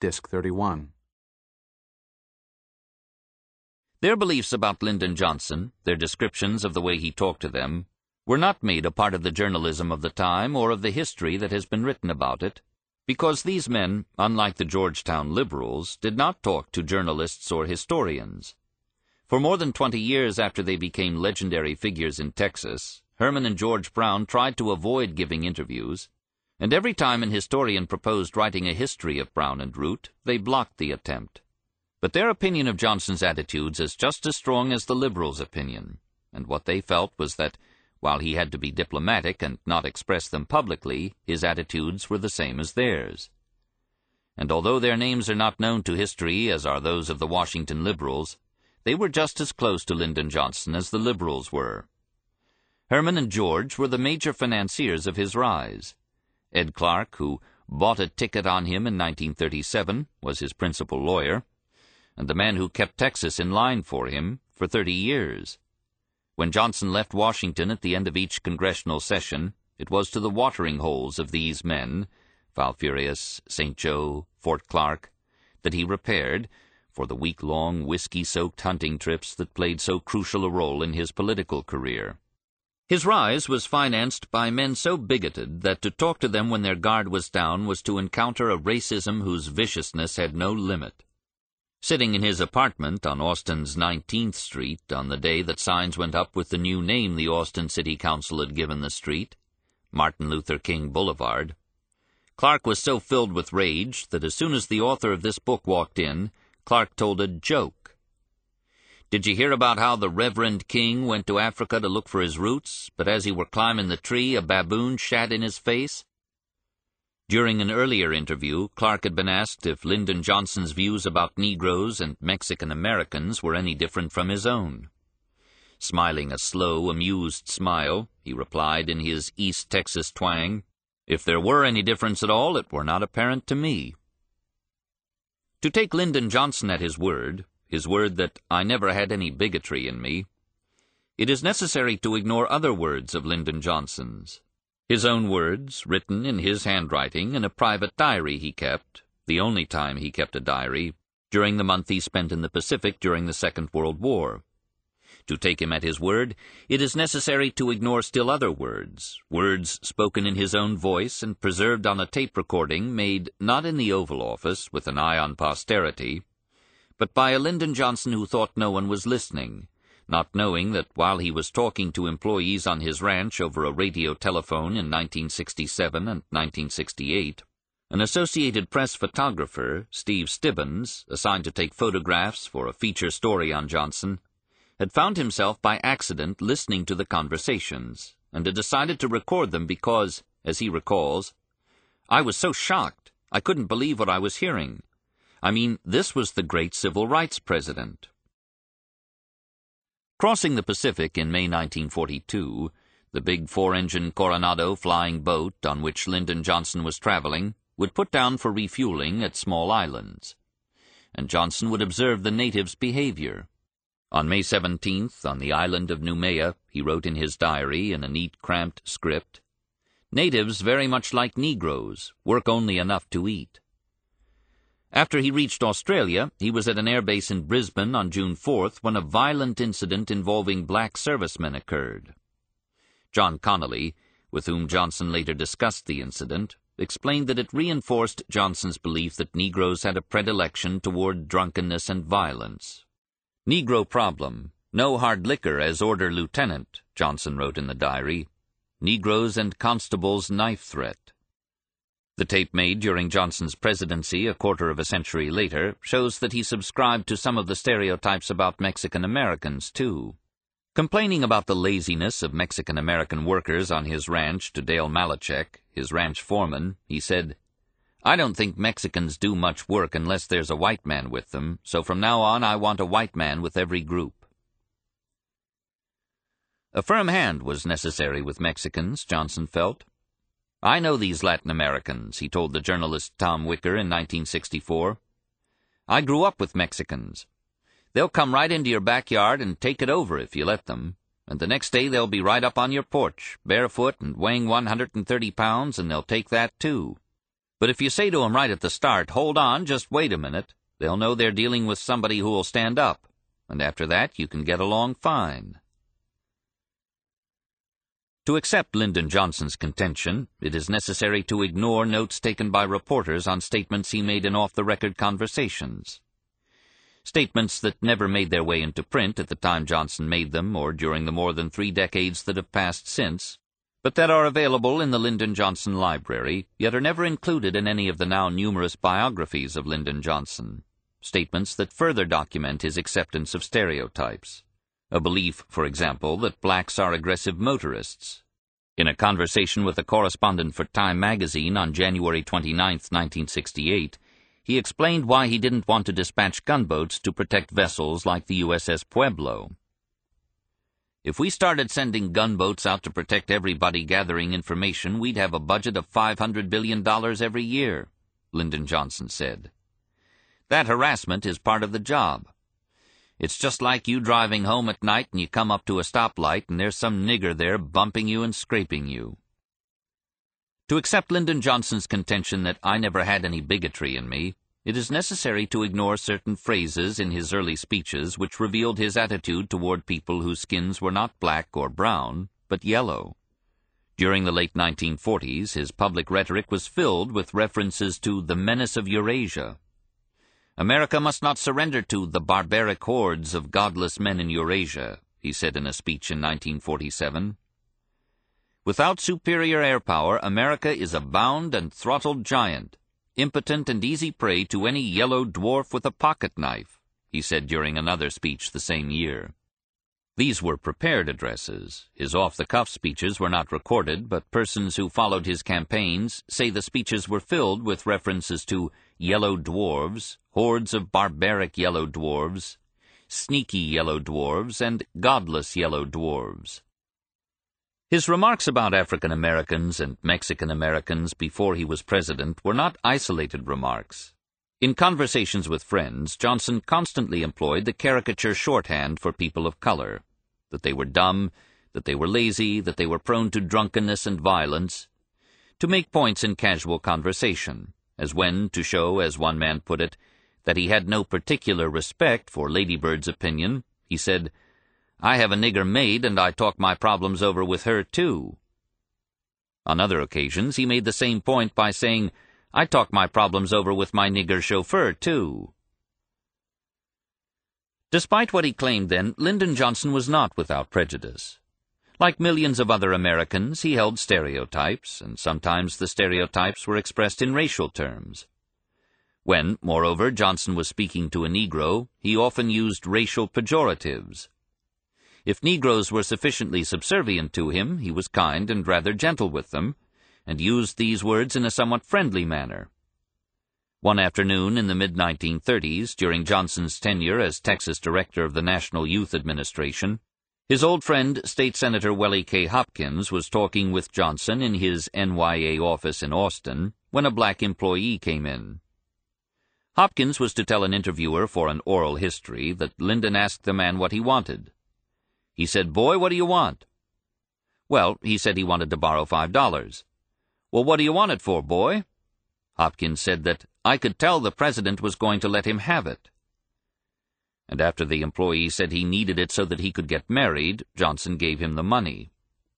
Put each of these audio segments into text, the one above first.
Disc 31. Their beliefs about Lyndon Johnson, their descriptions of the way he talked to them, were not made a part of the journalism of the time or of the history that has been written about it, because these men, unlike the Georgetown liberals, did not talk to journalists or historians. For more than 20 years after they became legendary figures in Texas, Herman and George Brown tried to avoid giving interviews, and every time an historian proposed writing a history of Brown and Root, they blocked the attempt. But their opinion of Johnson's attitudes is just as strong as the liberals' opinion, and what they felt was that, while he had to be diplomatic and not express them publicly, his attitudes were the same as theirs. And although their names are not known to history as are those of the Washington liberals, they were just as close to Lyndon Johnson as the liberals were. Herman and George were the major financiers of his rise. Ed Clark, who bought a ticket on him in 1937, was his principal lawyer, and the man who kept Texas in line for him for 30 years. When Johnson left Washington at the end of each congressional session, it was to the watering holes of these men, Falfurrius, St. Joe, Fort Clark, that he repaired for the week-long, whiskey-soaked hunting trips that played so crucial a role in his political career. His rise was financed by men so bigoted that to talk to them when their guard was down was to encounter a racism whose viciousness had no limit. Sitting in his apartment on Austin's 19th Street on the day that signs went up with the new name the Austin City Council had given the street, Martin Luther King Boulevard, Clark was so filled with rage that as soon as the author of this book walked in, Clark told a joke. "Did you hear about how the Reverend King went to Africa to look for his roots, but as he were climbing the tree, a baboon shat in his face?" During an earlier interview, Clark had been asked if Lyndon Johnson's views about Negroes and Mexican Americans were any different from his own. Smiling a slow, amused smile, he replied in his East Texas twang, "If there were any difference at all, it were not apparent to me." To take Lyndon Johnson at his word that "I never had any bigotry in me," it is necessary to ignore other words of Lyndon Johnson's. His own words, written in his handwriting in a private diary he kept, the only time he kept a diary, during the month he spent in the Pacific during the Second World War. To take him at his word, it is necessary to ignore still other words spoken in his own voice and preserved on a tape recording made not in the Oval Office with an eye on posterity, but by a Lyndon Johnson who thought no one was listening, not knowing that while he was talking to employees on his ranch over a radio telephone in 1967 and 1968, an Associated Press photographer, Steve Stibbons, assigned to take photographs for a feature story on Johnson, had found himself by accident listening to the conversations, and had decided to record them because, as he recalls, "I was so shocked, I couldn't believe what I was hearing. I mean, this was the great civil rights president." Crossing the Pacific in May 1942, the big four-engine Coronado flying boat on which Lyndon Johnson was traveling would put down for refueling at small islands, and Johnson would observe the natives' behavior. On May 17th, on the island of Noumea, he wrote in his diary in a neat, cramped script, "Natives very much like Negroes, work only enough to eat." After he reached Australia, he was at an airbase in Brisbane on June 4th when a violent incident involving black servicemen occurred. John Connolly, with whom Johnson later discussed the incident, explained that it reinforced Johnson's belief that Negroes had a predilection toward drunkenness and violence. "Negro problem. No hard liquor as order lieutenant," Johnson wrote in the diary. "Negroes and constables knife threat." The tape made during Johnson's presidency a quarter of a century later shows that he subscribed to some of the stereotypes about Mexican Americans, too. Complaining about the laziness of Mexican American workers on his ranch to Dale Malachek, his ranch foreman, he said, "I don't think Mexicans do much work unless there's a white man with them, so from now on I want a white man with every group." A firm hand was necessary with Mexicans, Johnson felt. "I know these Latin Americans," he told the journalist Tom Wicker in 1964. "I grew up with Mexicans. They'll come right into your backyard and take it over if you let them, and the next day they'll be right up on your porch, barefoot and weighing 130 pounds, and they'll take that too. But if you say to 'em right at the start, "Hold on, just wait a minute," they'll know they're dealing with somebody who will stand up, and after that you can get along fine. To accept Lyndon Johnson's contention, it is necessary to ignore notes taken by reporters on statements he made in off-the-record conversations. Statements that never made their way into print at the time Johnson made them or during the more than 3 decades that have passed since, but that are available in the Lyndon Johnson Library, yet are never included in any of the now numerous biographies of Lyndon Johnson. Statements that further document his acceptance of stereotypes. A belief, for example, that blacks are aggressive motorists. In a conversation with a correspondent for Time magazine on January 29, 1968, he explained why he didn't want to dispatch gunboats to protect vessels like the USS Pueblo. "If we started sending gunboats out to protect everybody gathering information, we'd have a budget of $500 billion every year," Lyndon Johnson said. "That harassment is part of the job. It's just like you driving home at night and you come up to a stoplight and there's some nigger there bumping you and scraping you." To accept Lyndon Johnson's contention that I never had any bigotry in me, it is necessary to ignore certain phrases in his early speeches which revealed his attitude toward people whose skins were not black or brown, but yellow. During the late 1940s, his public rhetoric was filled with references to the menace of Eurasia. "America must not surrender to the barbaric hordes of godless men in Eurasia," he said in a speech in 1947. "Without superior air power, America is a bound and throttled giant, impotent and easy prey to any yellow dwarf with a pocket knife," he said during another speech the same year. These were prepared addresses. His off-the-cuff speeches were not recorded, but persons who followed his campaigns say the speeches were filled with references to yellow dwarves, hordes of barbaric yellow dwarves, sneaky yellow dwarves, and godless yellow dwarves. His remarks about African Americans and Mexican Americans before he was president were not isolated remarks. In conversations with friends, Johnson constantly employed the caricature shorthand for people of color, that they were dumb, that they were lazy, that they were prone to drunkenness and violence, to make points in casual conversation, as when, to show, as one man put it, that he had no particular respect for Lady Bird's opinion, he said, "I have a nigger maid, and I talk my problems over with her, too." On other occasions, he made the same point by saying, "I talk my problems over with my nigger chauffeur, too." Despite what he claimed then, Lyndon Johnson was not without prejudice. Like millions of other Americans, he held stereotypes, and sometimes the stereotypes were expressed in racial terms. When, moreover, Johnson was speaking to a Negro, he often used racial pejoratives. If Negroes were sufficiently subservient to him, he was kind and rather gentle with them, and used these words in a somewhat friendly manner. One afternoon in the mid-1930s, during Johnson's tenure as Texas director of the National Youth Administration, his old friend, State Senator Wellie K. Hopkins, was talking with Johnson in his NYA office in Austin when a black employee came in. Hopkins was to tell an interviewer for an oral history that Lyndon asked the man what he wanted. He said, "Boy, what do you want?" Well, he said he wanted to borrow $5. "Well, what do you want it for, boy?" Hopkins said that I could tell the president was going to let him have it. And after the employee said he needed it so that he could get married, Johnson gave him the money.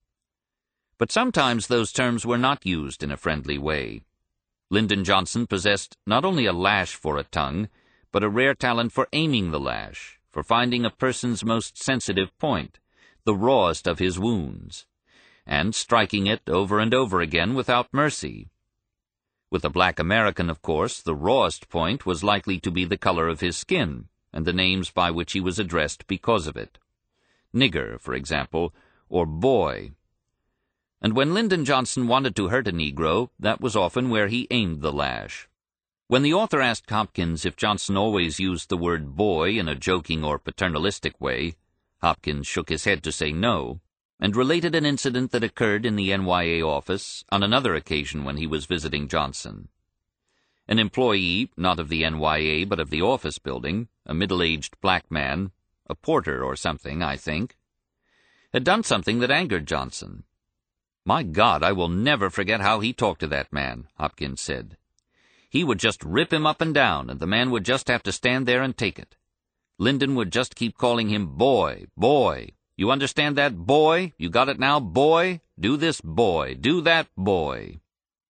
But sometimes those terms were not used in a friendly way. Lyndon Johnson possessed not only a lash for a tongue, but a rare talent for aiming the lash, for finding a person's most sensitive point, the rawest of his wounds, and striking it over and over again without mercy. With a black American, of course, the rawest point was likely to be the color of his skin, and the names by which he was addressed because of it. Nigger, for example, or boy. And when Lyndon Johnson wanted to hurt a Negro, that was often where he aimed the lash. When the author asked Hopkins if Johnson always used the word boy in a joking or paternalistic way, Hopkins shook his head to say no, and related an incident that occurred in the NYA office on another occasion when he was visiting Johnson. An employee, not of the NYA but of the office building, a middle-aged black man, a porter or something, I think, had done something that angered Johnson. "My God, I will never forget how he talked to that man," Hopkins said. He would just rip him up and down, and the man would just have to stand there and take it. Lyndon would just keep calling him boy, boy. You understand that, boy? You got it now, boy? Do this, boy. Do that, boy.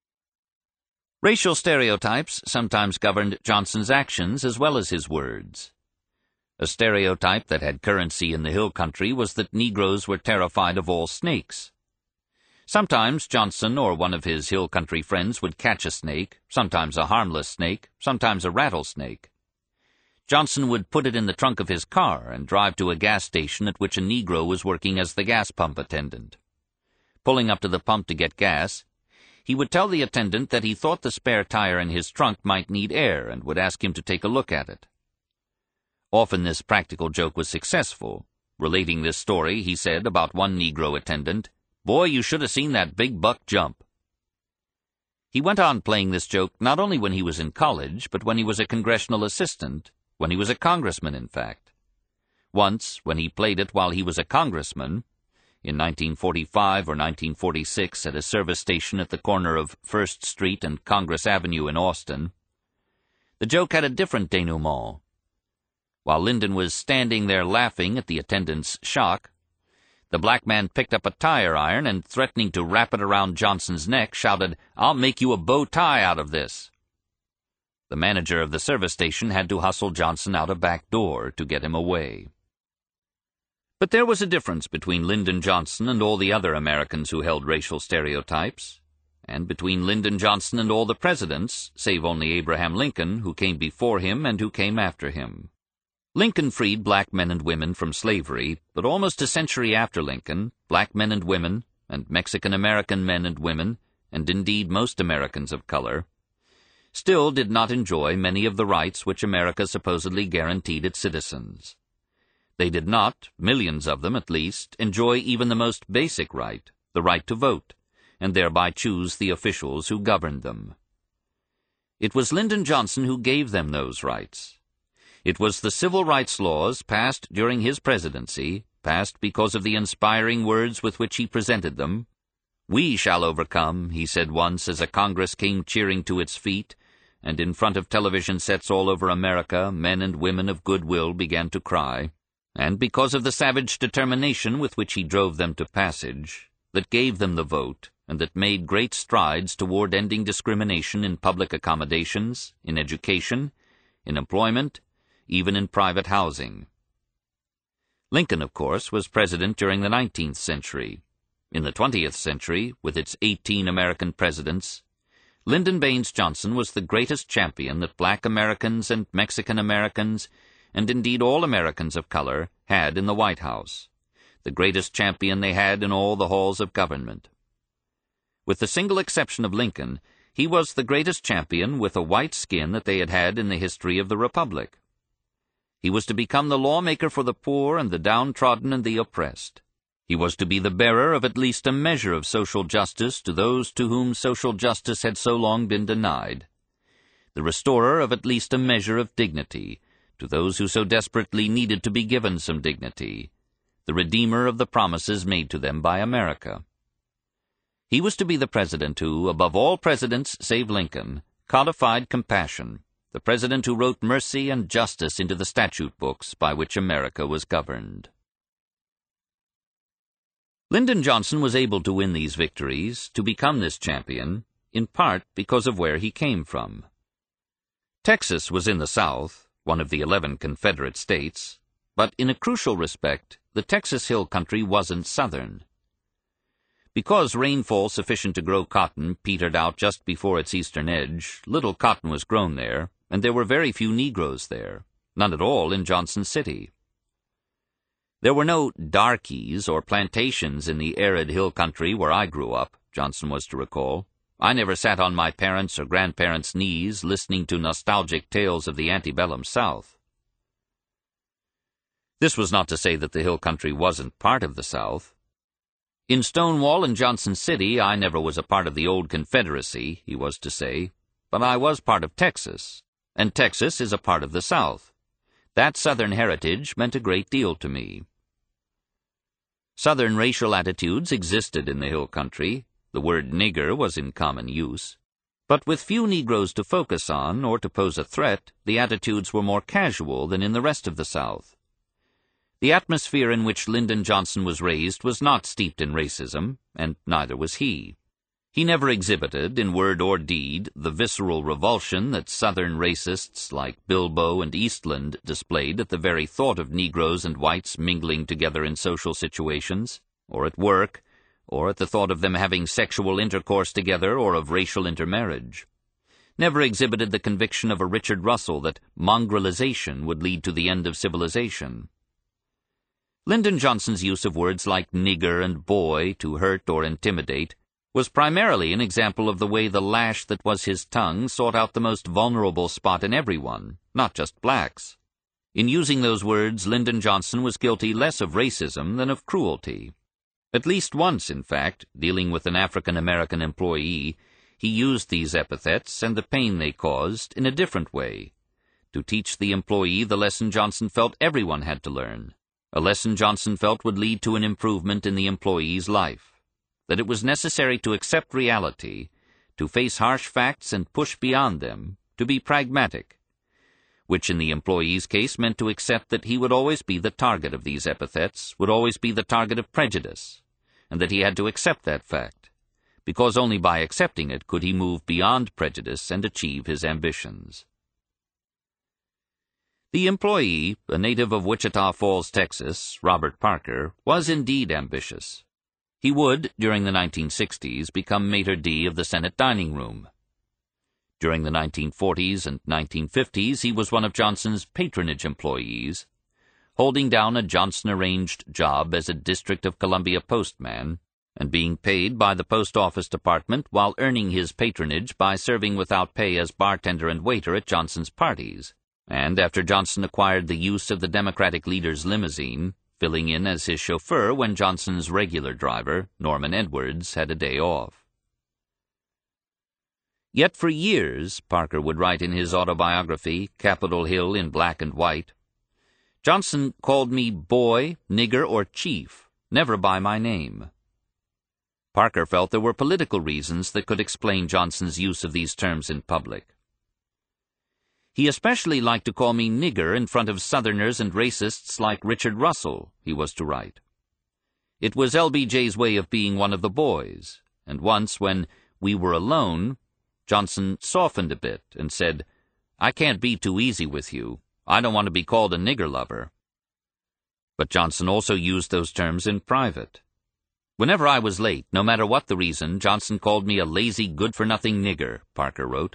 Racial stereotypes sometimes governed Johnson's actions as well as his words. A stereotype that had currency in the hill country was that Negroes were terrified of all snakes. Sometimes Johnson or one of his hill country friends would catch a snake, sometimes a harmless snake, sometimes a rattlesnake. Johnson would put it in the trunk of his car and drive to a gas station at which a Negro was working as the gas pump attendant. Pulling up to the pump to get gas, he would tell the attendant that he thought the spare tire in his trunk might need air and would ask him to take a look at it. Often this practical joke was successful. Relating this story, he said about one Negro attendant, "Boy, you should have seen that big buck jump." He went on playing this joke not only when he was in college, but when he was a congressional assistant, when he was a congressman, in fact. Once, when he played it while he was a congressman, in 1945 or 1946 at a service station at the corner of First Street and Congress Avenue in Austin, the joke had a different denouement. While Lyndon was standing there laughing at the attendant's shock, the black man picked up a tire iron and, threatening to wrap it around Johnson's neck, shouted, "I'll make you a bow tie out of this." The manager of the service station had to hustle Johnson out a back door to get him away. But there was a difference between Lyndon Johnson and all the other Americans who held racial stereotypes, and between Lyndon Johnson and all the presidents, save only Abraham Lincoln, who came before him and who came after him. Lincoln freed black men and women from slavery, but almost a century after Lincoln, black men and women, and Mexican-American men and women, and indeed most Americans of color, still did not enjoy many of the rights which America supposedly guaranteed its citizens. They did not, millions of them at least, enjoy even the most basic right, the right to vote, and thereby choose the officials who governed them. It was Lyndon Johnson who gave them those rights. It was the civil rights laws passed during his presidency, passed because of the inspiring words with which he presented them. "We shall overcome," he said once as a Congress came cheering to its feet, and in front of television sets all over America men and women of goodwill began to cry, and because of the savage determination with which he drove them to passage, that gave them the vote, and that made great strides toward ending discrimination in public accommodations, in education, in employment, even in private housing. Lincoln, of course, was president during the 19th century. In the 20th century, with its 18 American presidents, Lyndon Baines Johnson was the greatest champion that black Americans and Mexican Americans, and indeed all Americans of color, had in the White House, the greatest champion they had in all the halls of government. With the single exception of Lincoln, he was the greatest champion with a white skin that they had had in the history of the Republic. He was to become the lawmaker for the poor and the downtrodden and the oppressed. He was to be the bearer of at least a measure of social justice to those to whom social justice had so long been denied, the restorer of at least a measure of dignity to those who so desperately needed to be given some dignity, the redeemer of the promises made to them by America. He was to be the president who, above all presidents save Lincoln, codified compassion, the president who wrote mercy and justice into the statute books by which America was governed. Lyndon Johnson was able to win these victories, to become this champion, in part because of where he came from. Texas was in the South, one of the 11 Confederate states, but in a crucial respect, the Texas Hill Country wasn't Southern. Because rainfall sufficient to grow cotton petered out just before its eastern edge, little cotton was grown there, and there were very few Negroes there, none at all in Johnson City. There were no darkies or plantations in the arid hill country where I grew up, Johnson was to recall. I never sat on my parents' or grandparents' knees listening to nostalgic tales of the antebellum South. This was not to say that the hill country wasn't part of the South. In Stonewall and Johnson City, I never was a part of the old Confederacy, he was to say, but I was part of Texas, and Texas is a part of the South. That Southern heritage meant a great deal to me. Southern racial attitudes existed in the hill country. The word nigger was in common use. But with few Negroes to focus on or to pose a threat, the attitudes were more casual than in the rest of the South. The atmosphere in which Lyndon Johnson was raised was not steeped in racism, and neither was he. He never exhibited, in word or deed, the visceral revulsion that Southern racists like Bilbo and Eastland displayed at the very thought of Negroes and whites mingling together in social situations, or at work, or at the thought of them having sexual intercourse together or of racial intermarriage. Never exhibited the conviction of a Richard Russell that mongrelization would lead to the end of civilization. Lyndon Johnson's use of words like nigger and boy to hurt or intimidate was primarily an example of the way the lash that was his tongue sought out the most vulnerable spot in everyone, not just blacks. In using those words, Lyndon Johnson was guilty less of racism than of cruelty. At least once, in fact, dealing with an African-American employee, he used these epithets and the pain they caused in a different way, to teach the employee the lesson Johnson felt everyone had to learn, a lesson Johnson felt would lead to an improvement in the employee's life, that it was necessary to accept reality, to face harsh facts and push beyond them, to be pragmatic, which in the employee's case meant to accept that he would always be the target of these epithets, would always be the target of prejudice, and that he had to accept that fact, because only by accepting it could he move beyond prejudice and achieve his ambitions. The employee, a native of Wichita Falls, Texas, Robert Parker, was indeed ambitious. He would, during the 1960s, become maitre d' of the Senate dining room. During the 1940s and 1950s, he was one of Johnson's patronage employees, holding down a Johnson-arranged job as a District of Columbia postman, and being paid by the Post Office Department while earning his patronage by serving without pay as bartender and waiter at Johnson's parties, and after Johnson acquired the use of the Democratic leader's limousine, filling in as his chauffeur when Johnson's regular driver, Norman Edwards, had a day off. Yet for years, Parker would write in his autobiography, Capitol Hill in Black and White, Johnson called me boy, nigger, or chief, never by my name. Parker felt there were political reasons that could explain Johnson's use of these terms in public. He especially liked to call me nigger in front of Southerners and racists like Richard Russell, he was to write. It was LBJ's way of being one of the boys, and once when we were alone, Johnson softened a bit and said, I can't be too easy with you. I don't want to be called a nigger lover. But Johnson also used those terms in private. Whenever I was late, no matter what the reason, Johnson called me a lazy, good-for-nothing nigger, Parker wrote.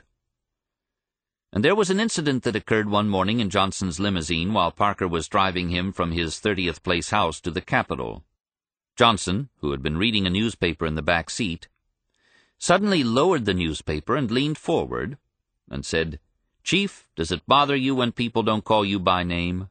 And there was an incident that occurred one morning in Johnson's limousine while Parker was driving him from his 30th Place house to the Capitol. Johnson, who had been reading a newspaper in the back seat, suddenly lowered the newspaper and leaned forward and said, Chief, does it bother you when people don't call you by name?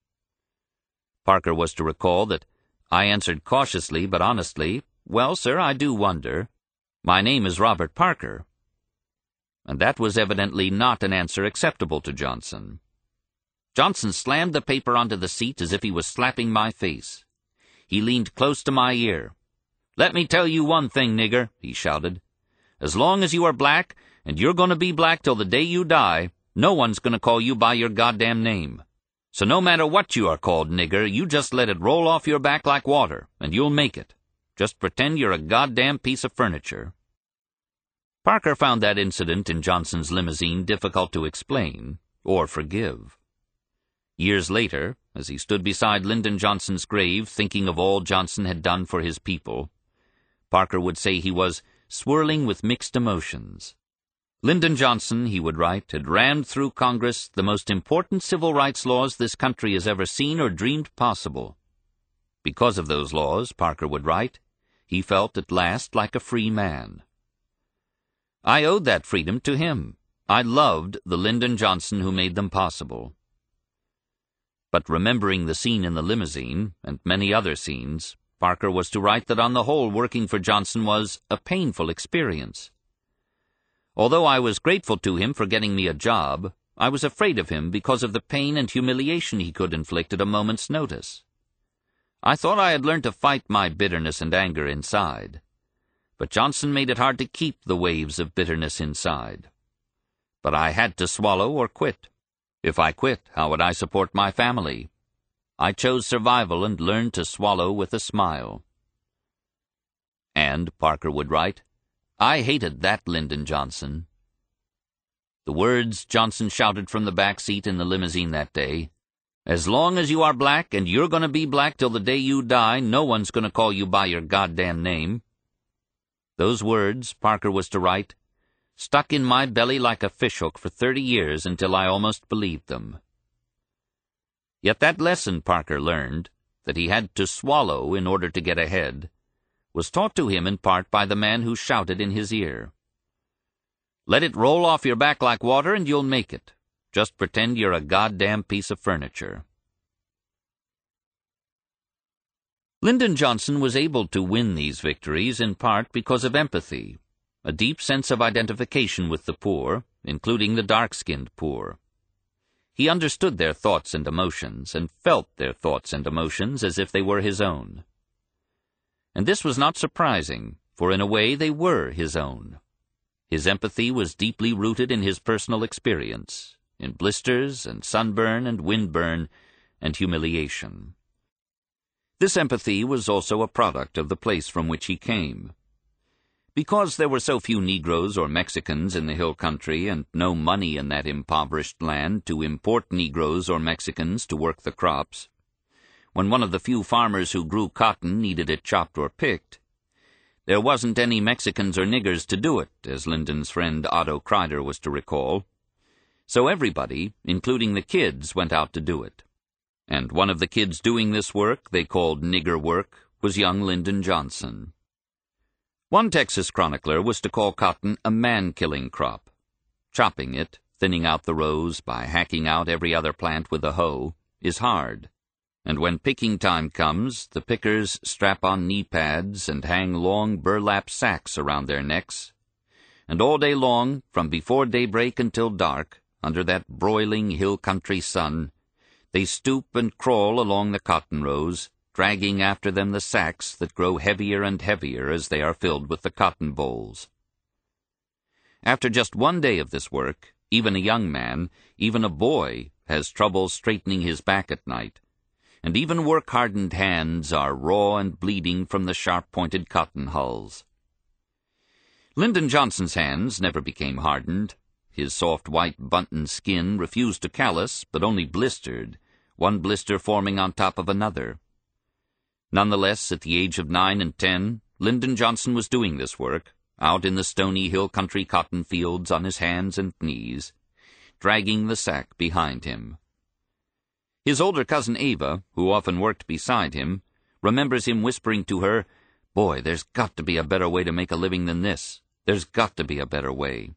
Parker was to recall that I answered cautiously but honestly, Well, sir, I do wonder. My name is Robert Parker. And that was evidently not an answer acceptable to Johnson. Johnson slammed the paper onto the seat as if he was slapping my face. He leaned close to my ear. Let me tell you one thing, nigger, he shouted. As long as you are black, and you're going to be black till the day you die, no one's going to call you by your goddamn name. So no matter what you are called, nigger, you just let it roll off your back like water, and you'll make it. Just pretend you're a goddamn piece of furniture. Parker found that incident in Johnson's limousine difficult to explain or forgive. Years later, as he stood beside Lyndon Johnson's grave thinking of all Johnson had done for his people, Parker would say he was swirling with mixed emotions. Lyndon Johnson, he would write, had rammed through Congress the most important civil rights laws this country has ever seen or dreamed possible. Because of those laws, Parker would write, he felt at last like a free man. I owed that freedom to him. I loved the Lyndon Johnson who made them possible. But remembering the scene in the limousine, and many other scenes, Parker was to write that on the whole working for Johnson was a painful experience. Although I was grateful to him for getting me a job, I was afraid of him because of the pain and humiliation he could inflict at a moment's notice. I thought I had learned to fight my bitterness and anger inside. but Johnson made it hard to keep the waves of bitterness inside. But I had to swallow or quit. If I quit, how would I support my family? I chose survival and learned to swallow with a smile. And, Parker would write, I hated that Lyndon Johnson. The words Johnson shouted from the back seat in the limousine that day, as long as you are black, and you're going to be black till the day you die, no one's going to call you by your goddamn name. Those words, Parker was to write, stuck in my belly like a fishhook for 30 years until I almost believed them. Yet that lesson Parker learned, that he had to swallow in order to get ahead, was taught to him in part by the man who shouted in his ear. Let it roll off your back like water and you'll make it. Just pretend you're a goddamn piece of furniture. Lyndon Johnson was able to win these victories in part because of empathy, a deep sense of identification with the poor, including the dark-skinned poor. He understood their thoughts and emotions, and felt their thoughts and emotions as if they were his own. And this was not surprising, for in a way they were his own. His empathy was deeply rooted in his personal experience, in blisters and sunburn and windburn and humiliation. This empathy was also a product of the place from which he came. Because there were so few Negroes or Mexicans in the hill country and no money in that impoverished land to import Negroes or Mexicans to work the crops, when one of the few farmers who grew cotton needed it chopped or picked, there wasn't any Mexicans or niggers to do it, as Lyndon's friend Otto Kreider was to recall. So everybody, including the kids, went out to do it. And one of the kids doing this work, they called nigger work, was young Lyndon Johnson. One Texas chronicler was to call cotton a man-killing crop. Chopping it, thinning out the rows by hacking out every other plant with a hoe, is hard. And when picking time comes, the pickers strap on knee pads and hang long burlap sacks around their necks. And all day long, from before daybreak until dark, under that broiling hill country sun, they stoop and crawl along the cotton rows, dragging after them the sacks that grow heavier and heavier as they are filled with the cotton bolls. After just one day of this work, even a young man, even a boy, has trouble straightening his back at night, and even work-hardened hands are raw and bleeding from the sharp-pointed cotton hulls. Lyndon Johnson's hands never became hardened. His soft white bunting skin refused to callous, but only blistered, one blister forming on top of another. Nonetheless, at the age of 9 and 10, Lyndon Johnson was doing this work, out in the stony hill country cotton fields on his hands and knees, dragging the sack behind him. His older cousin Ava, who often worked beside him, remembers him whispering to her, "Boy, there's got to be a better way to make a living than this. There's got to be a better way."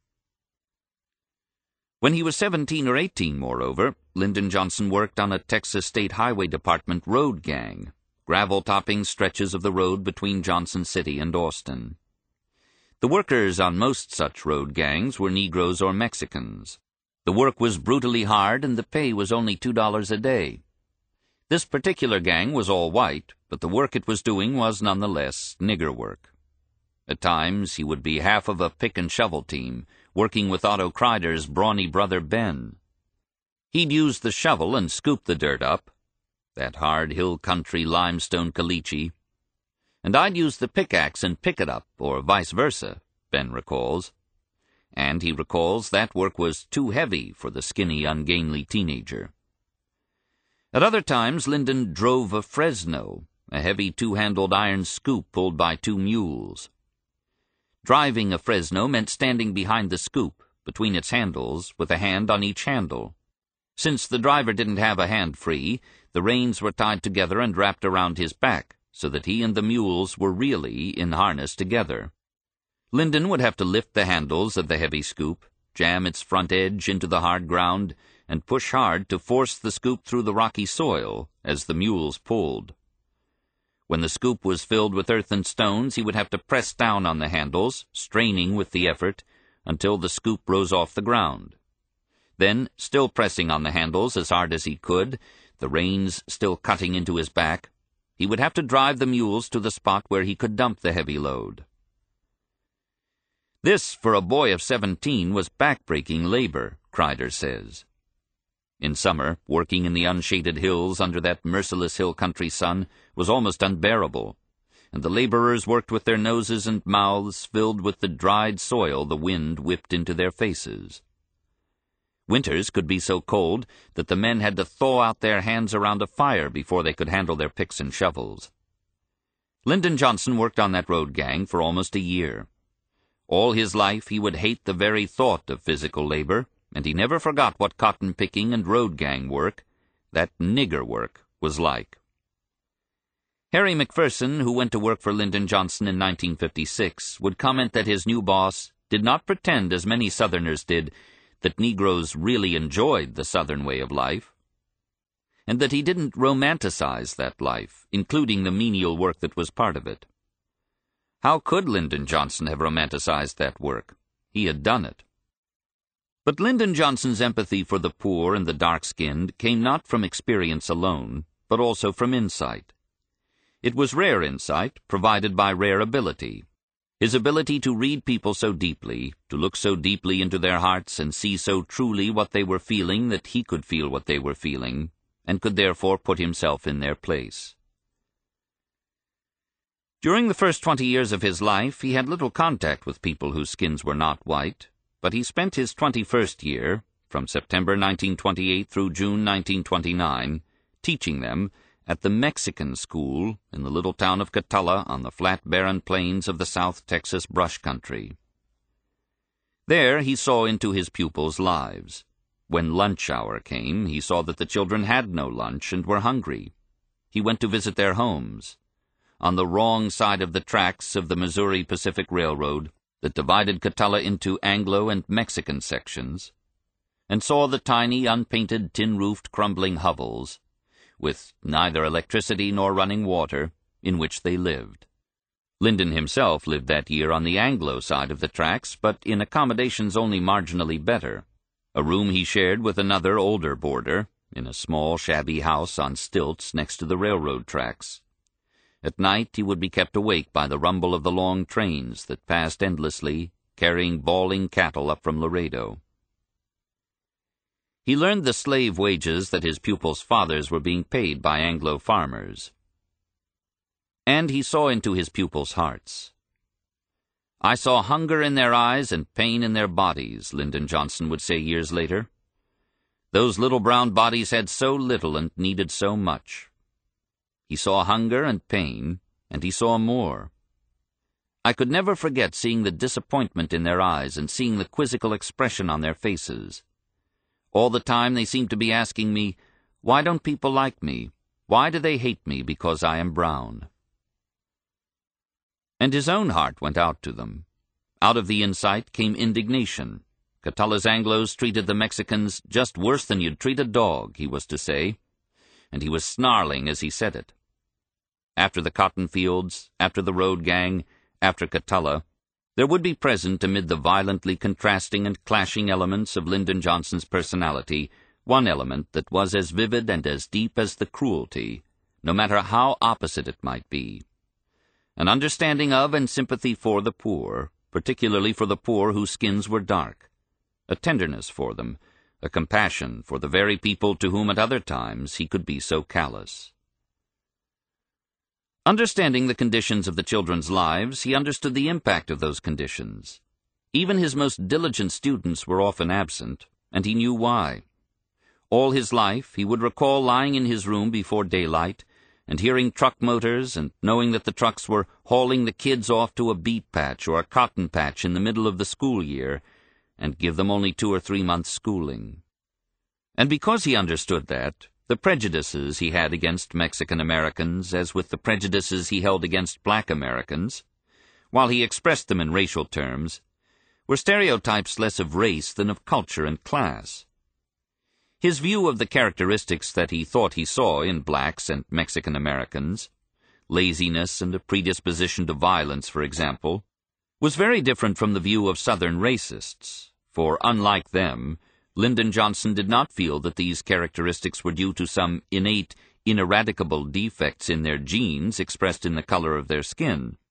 When he was 17 or 18, moreover, Lyndon Johnson worked on a Texas State Highway Department road gang, gravel-topping stretches of the road between Johnson City and Austin. The workers on most such road gangs were Negroes or Mexicans. The work was brutally hard and the pay was only $2 a day. This particular gang was all white, but the work it was doing was nonetheless nigger work. At times he would be half of a pick-and-shovel team, working with Otto Kreider's brawny brother Ben. He'd use the shovel and scoop the dirt up, that hard hill country limestone caliche, and I'd use the pickaxe and pick it up, or vice versa, Ben recalls. And he recalls that work was too heavy for the skinny, ungainly teenager. At other times, Lyndon drove a Fresno, a heavy two-handled iron scoop pulled by 2 mules. Driving a Fresno meant standing behind the scoop, between its handles, with a hand on each handle. Since the driver didn't have a hand free, the reins were tied together and wrapped around his back, so that he and the mules were really in harness together. Lyndon would have to lift the handles of the heavy scoop, jam its front edge into the hard ground, and push hard to force the scoop through the rocky soil as the mules pulled. When the scoop was filled with earth and stones, he would have to press down on the handles, straining with the effort, until the scoop rose off the ground. Then, still pressing on the handles as hard as he could, the reins still cutting into his back, he would have to drive the mules to the spot where he could dump the heavy load. This, for a boy of 17, was back-breaking labor, Kreider says. In summer, working in the unshaded hills under that merciless hill country sun was almost unbearable, and the laborers worked with their noses and mouths filled with the dried soil the wind whipped into their faces. Winters could be so cold that the men had to thaw out their hands around a fire before they could handle their picks and shovels. Lyndon Johnson worked on that road gang for almost a year. All his life he would hate the very thought of physical labor, and he never forgot what cotton-picking and road gang work, that nigger work, was like. Harry McPherson, who went to work for Lyndon Johnson in 1956, would comment that his new boss did not pretend, as many Southerners did, that Negroes really enjoyed the Southern way of life, and that he didn't romanticize that life, including the menial work that was part of it. How could Lyndon Johnson have romanticized that work? He had done it. But Lyndon Johnson's empathy for the poor and the dark-skinned came not from experience alone, but also from insight. It was rare insight, provided by rare ability. His ability to read people so deeply, to look so deeply into their hearts and see so truly what they were feeling that he could feel what they were feeling, and could therefore put himself in their place. During the first 20 years of his life, he had little contact with people whose skins were not white, but he spent his 21st year, from September 1928 through June 1929, teaching them at the Mexican School in the little town of Catella on the flat barren plains of the South Texas brush country. There he saw into his pupils' lives. When lunch hour came, he saw that the children had no lunch and were hungry. He went to visit their homes. On the wrong side of the tracks of the Missouri Pacific Railroad that divided Catella into Anglo and Mexican sections, and saw the tiny, unpainted, tin-roofed, crumbling hovels, with neither electricity nor running water, in which they lived. Lyndon himself lived that year on the Anglo side of the tracks, but in accommodations only marginally better. A room he shared with another older boarder, in a small, shabby house on stilts next to the railroad tracks. At night he would be kept awake by the rumble of the long trains that passed endlessly, carrying bawling cattle up from Laredo. He learned the slave wages that his pupils' fathers were being paid by Anglo farmers. And he saw into his pupils' hearts. "I saw hunger in their eyes and pain in their bodies," Lyndon Johnson would say years later. Those little brown bodies had so little and needed so much. He saw hunger and pain, and he saw more. I could never forget seeing the disappointment in their eyes and seeing the quizzical expression on their faces. All the time they seemed to be asking me, "Why don't people like me? Why do they hate me because I am brown?" And his own heart went out to them. Out of the insight came indignation. Catella's Anglos treated the Mexicans just worse than you'd treat a dog, he was to say, and he was snarling as he said it. After the cotton fields, after the road gang, after Catella, there would be present amid the violently contrasting and clashing elements of Lyndon Johnson's personality one element that was as vivid and as deep as the cruelty, no matter how opposite it might be. An understanding of and sympathy for the poor, particularly for the poor whose skins were dark, a tenderness for them, a compassion for the very people to whom at other times he could be so callous. Understanding the conditions of the children's lives, he understood the impact of those conditions. Even his most diligent students were often absent, and he knew why. All his life he would recall lying in his room before daylight and hearing truck motors and knowing that the trucks were hauling the kids off to a beet patch or a cotton patch in the middle of the school year and give them only 2 or 3 months' schooling. And because he understood that, the prejudices he had against Mexican Americans, as with the prejudices he held against black Americans, while he expressed them in racial terms, were stereotypes less of race than of culture and class. His view of the characteristics that he thought he saw in blacks and Mexican Americans, laziness and a predisposition to violence, for example, was very different from the view of Southern racists, for, unlike them, Lyndon Johnson did not feel that these characteristics were due to some innate, ineradicable defects in their genes expressed in the color of their skin.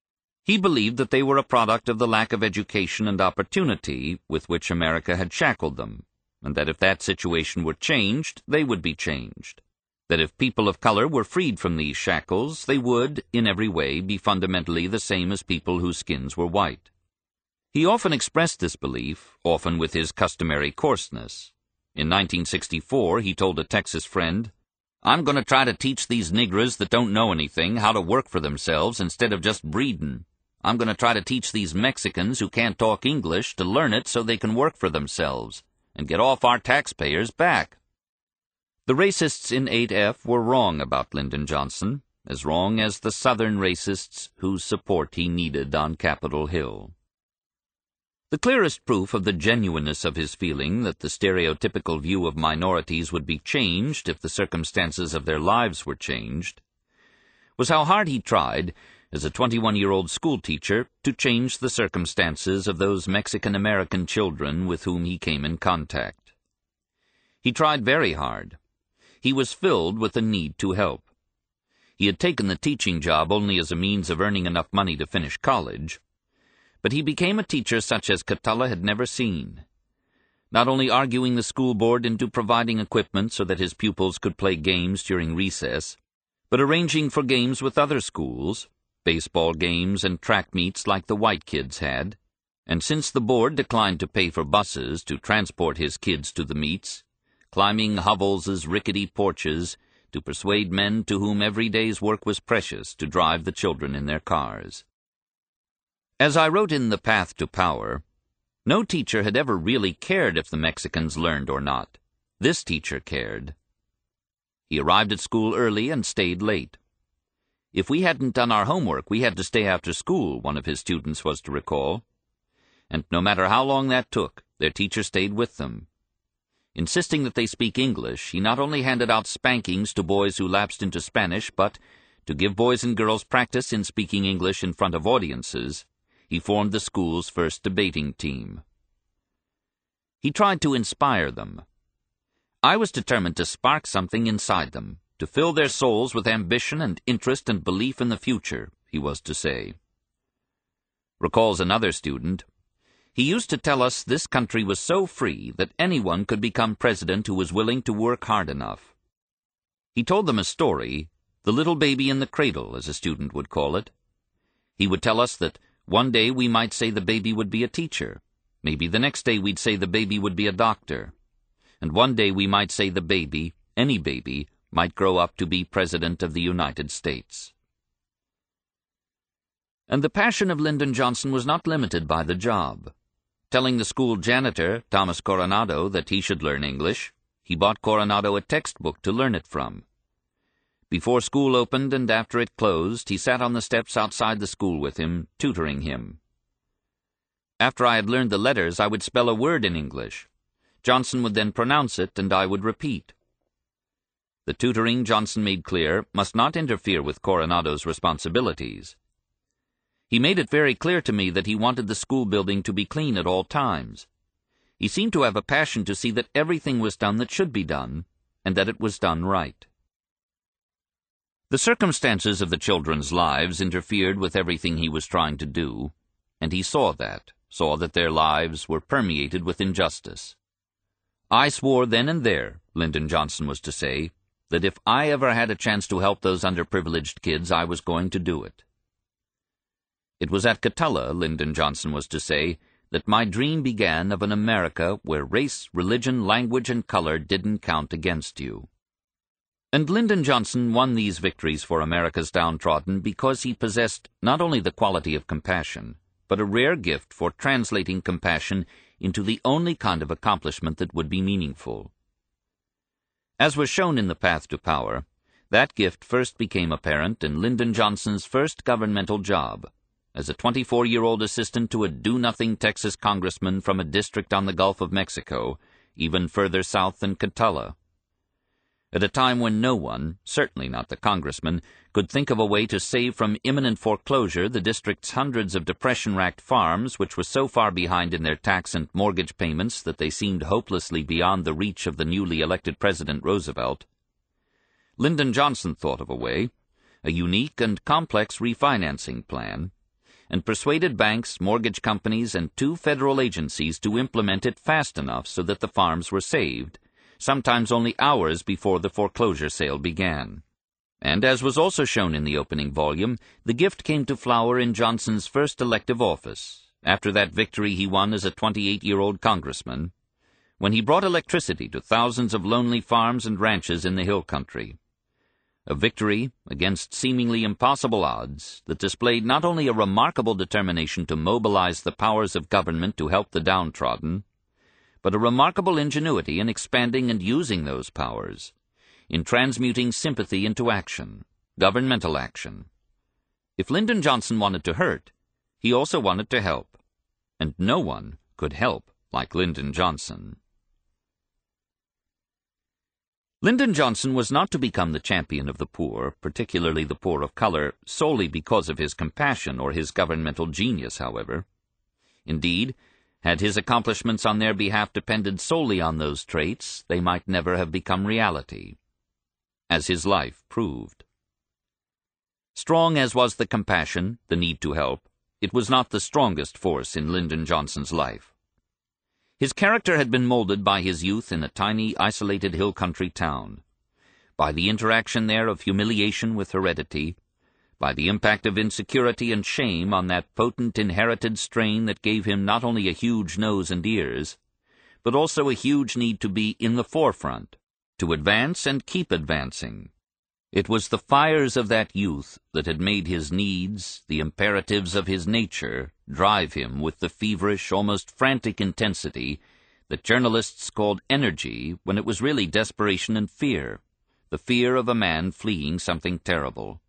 He believed that they were a product of the lack of education and opportunity with which America had shackled them, and that if that situation were changed, they would be changed. That if people of color were freed from these shackles, they would, in every way, be fundamentally the same as people whose skins were white. He often expressed this belief, often with his customary coarseness. In 1964, he told a Texas friend, "I'm going to try to teach these niggers that don't know anything how to work for themselves instead of just breeding. I'm going to try to teach these Mexicans who can't talk English to learn it so they can work for themselves and get off our taxpayers' back." The racists in 8F were wrong about Lyndon Johnson, as wrong as the Southern racists whose support he needed on Capitol Hill. The clearest proof of the genuineness of his feeling that the stereotypical view of minorities would be changed if the circumstances of their lives were changed was how hard he tried, as a 21-year-old schoolteacher, to change the circumstances of those Mexican-American children with whom he came in contact. He tried very hard. He was filled with a need to help. He had taken the teaching job only as a means of earning enough money to finish college, but he became a teacher such as Catullo had never seen, not only arguing the school board into providing equipment so that his pupils could play games during recess, but arranging for games with other schools, baseball games and track meets like the white kids had, and since the board declined to pay for buses to transport his kids to the meets, climbing Hovell's rickety porches to persuade men to whom every day's work was precious to drive the children in their cars. As I wrote in The Path to Power, no teacher had ever really cared if the Mexicans learned or not. This teacher cared. He arrived at school early and stayed late. If we hadn't done our homework, we had to stay after school, one of his students was to recall. And no matter how long that took, their teacher stayed with them. Insisting that they speak English, he not only handed out spankings to boys who lapsed into Spanish, but, to give boys and girls practice in speaking English in front of audiences, he formed the school's first debating team. He tried to inspire them. I was determined to spark something inside them, to fill their souls with ambition and interest and belief in the future, he was to say. Recalls another student, "He used to tell us this country was so free that anyone could become president who was willing to work hard enough." He told them a story, "The little baby in the cradle," as a student would call it. He would tell us that one day we might say the baby would be a teacher, maybe the next day we'd say the baby would be a doctor, and one day we might say the baby, any baby, might grow up to be President of the United States. And the passion of Lyndon Johnson was not limited by the job. Telling the school janitor, Thomas Coronado, that he should learn English, he bought Coronado a textbook to learn it from. Before school opened and after it closed, he sat on the steps outside the school with him, tutoring him. After I had learned the letters, I would spell a word in English. Johnson would then pronounce it, and I would repeat. The tutoring, Johnson made clear, must not interfere with Coronado's responsibilities. He made it very clear to me that he wanted the school building to be clean at all times. He seemed to have a passion to see that everything was done that should be done, and that it was done right. The circumstances of the children's lives interfered with everything he was trying to do, and he saw that their lives were permeated with injustice. "I swore then and there," Lyndon Johnson was to say, "that if I ever had a chance to help those underprivileged kids, I was going to do it." It was at Catullo, Lyndon Johnson was to say, that my dream began of an America where race, religion, language, and color didn't count against you. And Lyndon Johnson won these victories for America's downtrodden because he possessed not only the quality of compassion, but a rare gift for translating compassion into the only kind of accomplishment that would be meaningful. As was shown in The Path to Power, that gift first became apparent in Lyndon Johnson's first governmental job, as a 24-year-old assistant to a do-nothing Texas congressman from a district on the Gulf of Mexico, even further south than Catullo. At a time when no one, certainly not the congressman, could think of a way to save from imminent foreclosure the district's hundreds of depression-racked farms, which were so far behind in their tax and mortgage payments that they seemed hopelessly beyond the reach of the newly elected President Roosevelt, Lyndon Johnson thought of a way, a unique and complex refinancing plan, and persuaded banks, mortgage companies, and 2 federal agencies to implement it fast enough so that the farms were saved, sometimes only hours before the foreclosure sale began. And as was also shown in the opening volume, the gift came to flower in Johnson's first elective office, after that victory he won as a 28-year-old congressman, when he brought electricity to thousands of lonely farms and ranches in the hill country. A victory against seemingly impossible odds that displayed not only a remarkable determination to mobilize the powers of government to help the downtrodden, but a remarkable ingenuity in expanding and using those powers, in transmuting sympathy into action, governmental action. If Lyndon Johnson wanted to hurt, he also wanted to help, and no one could help like Lyndon Johnson. Lyndon Johnson was not to become the champion of the poor, particularly the poor of color, solely because of his compassion or his governmental genius, however. Indeed, had his accomplishments on their behalf depended solely on those traits, they might never have become reality, as his life proved. Strong as was the compassion, the need to help, it was not the strongest force in Lyndon Johnson's life. His character had been molded by his youth in a tiny, isolated hill country town, by the interaction there of humiliation with heredity, by the impact of insecurity and shame on that potent inherited strain that gave him not only a huge nose and ears, but also a huge need to be in the forefront, to advance and keep advancing. It was the fires of that youth that had made his needs, the imperatives of his nature, drive him with the feverish, almost frantic intensity that journalists called energy when it was really desperation and fear, the fear of a man fleeing something terrible.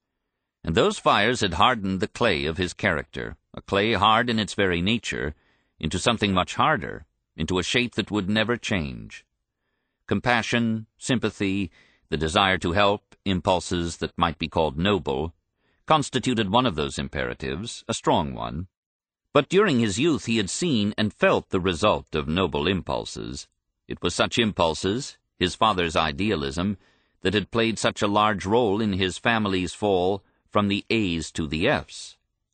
And those fires had hardened the clay of his character, a clay hard in its very nature, into something much harder, into a shape that would never change. Compassion, sympathy, the desire to help, impulses that might be called noble, constituted one of those imperatives, a strong one. But during his youth he had seen and felt the result of noble impulses. It was such impulses, his father's idealism, that had played such a large role in his family's fall from the A's to the F's.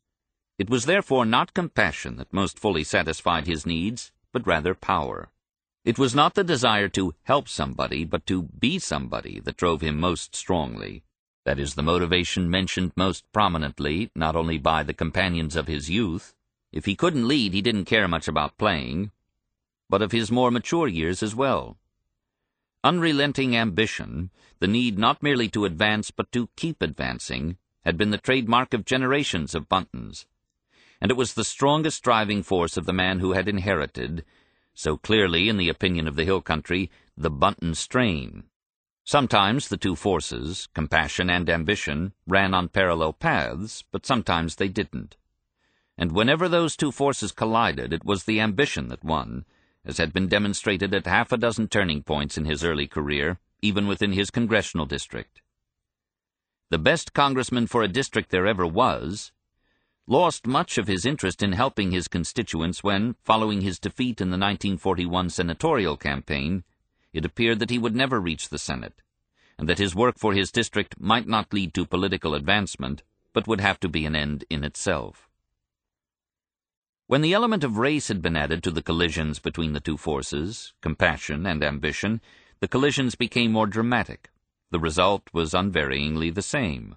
It was therefore not compassion that most fully satisfied his needs, but rather power. It was not the desire to help somebody, but to be somebody that drove him most strongly. That is the motivation mentioned most prominently, not only by the companions of his youth. If he couldn't lead, he didn't care much about playing, but of his more mature years as well. Unrelenting ambition, the need not merely to advance but to keep advancing, had been the trademark of generations of Buntons, and it was the strongest driving force of the man who had inherited, so clearly in the opinion of the hill country, the Bunton strain. Sometimes the two forces, compassion and ambition, ran on parallel paths, but sometimes they didn't. And whenever those two forces collided, it was the ambition that won, as had been demonstrated at half a dozen turning points in his early career, even within his congressional district. The best congressman for a district there ever was, lost much of his interest in helping his constituents when, following his defeat in the 1941 senatorial campaign, it appeared that he would never reach the Senate, and that his work for his district might not lead to political advancement, but would have to be an end in itself. When the element of race had been added to the collisions between the two forces, compassion and ambition, the collisions became more dramatic. The result was unvaryingly the same.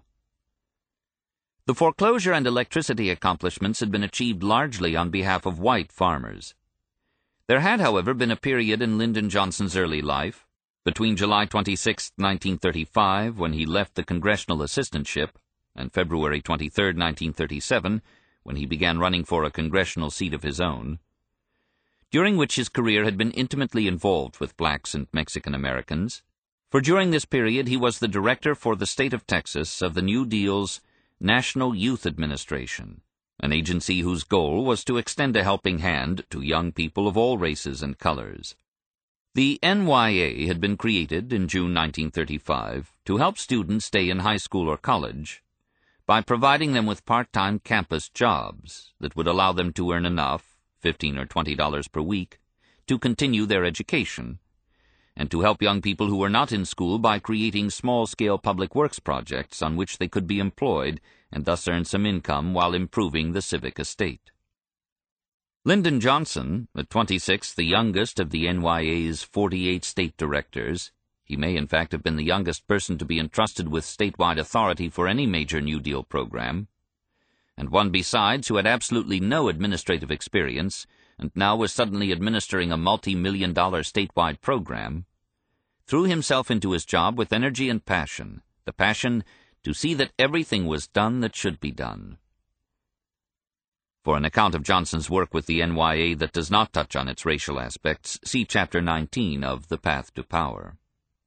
The foreclosure and electricity accomplishments had been achieved largely on behalf of white farmers. There had, however, been a period in Lyndon Johnson's early life, between July 26, 1935, when he left the congressional assistantship, and February 23, 1937, when he began running for a congressional seat of his own, during which his career had been intimately involved with blacks and Mexican Americans, for during this period he was the director for the state of Texas of the New Deal's National Youth Administration, an agency whose goal was to extend a helping hand to young people of all races and colors. The NYA had been created in June 1935 to help students stay in high school or college by providing them with part-time campus jobs that would allow them to earn enough, $15 or $20 per week, to continue their education, and to help young people who were not in school by creating small-scale public works projects on which they could be employed and thus earn some income while improving the civic estate. Lyndon Johnson, at 26 the youngest of the NYA's 48 state directors, he may in fact have been the youngest person to be entrusted with statewide authority for any major New Deal program, and one besides who had absolutely no administrative experience and now was suddenly administering a multi-million-dollar statewide program, threw himself into his job with energy and passion, the passion to see that everything was done that should be done. For an account of Johnson's work with the NYA that does not touch on its racial aspects, see Chapter 19 of The Path to Power.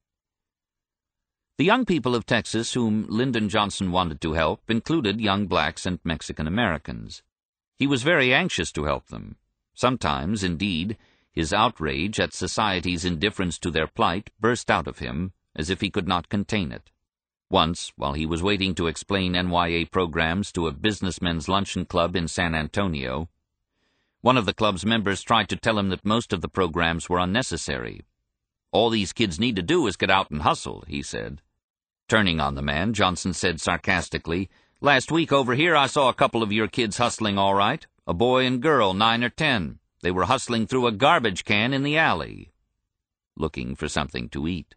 The young people of Texas whom Lyndon Johnson wanted to help included young blacks and Mexican Americans. He was very anxious to help them. Sometimes, indeed, his outrage at society's indifference to their plight burst out of him as if he could not contain it. Once, while he was waiting to explain NYA programs to a businessmen's luncheon club in San Antonio, one of the club's members tried to tell him that most of the programs were unnecessary. "All these kids need to do is get out and hustle," he said. Turning on the man, Johnson said sarcastically, "Last week over here I saw a couple of your kids hustling all right, a boy and girl, 9 or 10. They were hustling through a garbage can in the alley, looking for something to eat."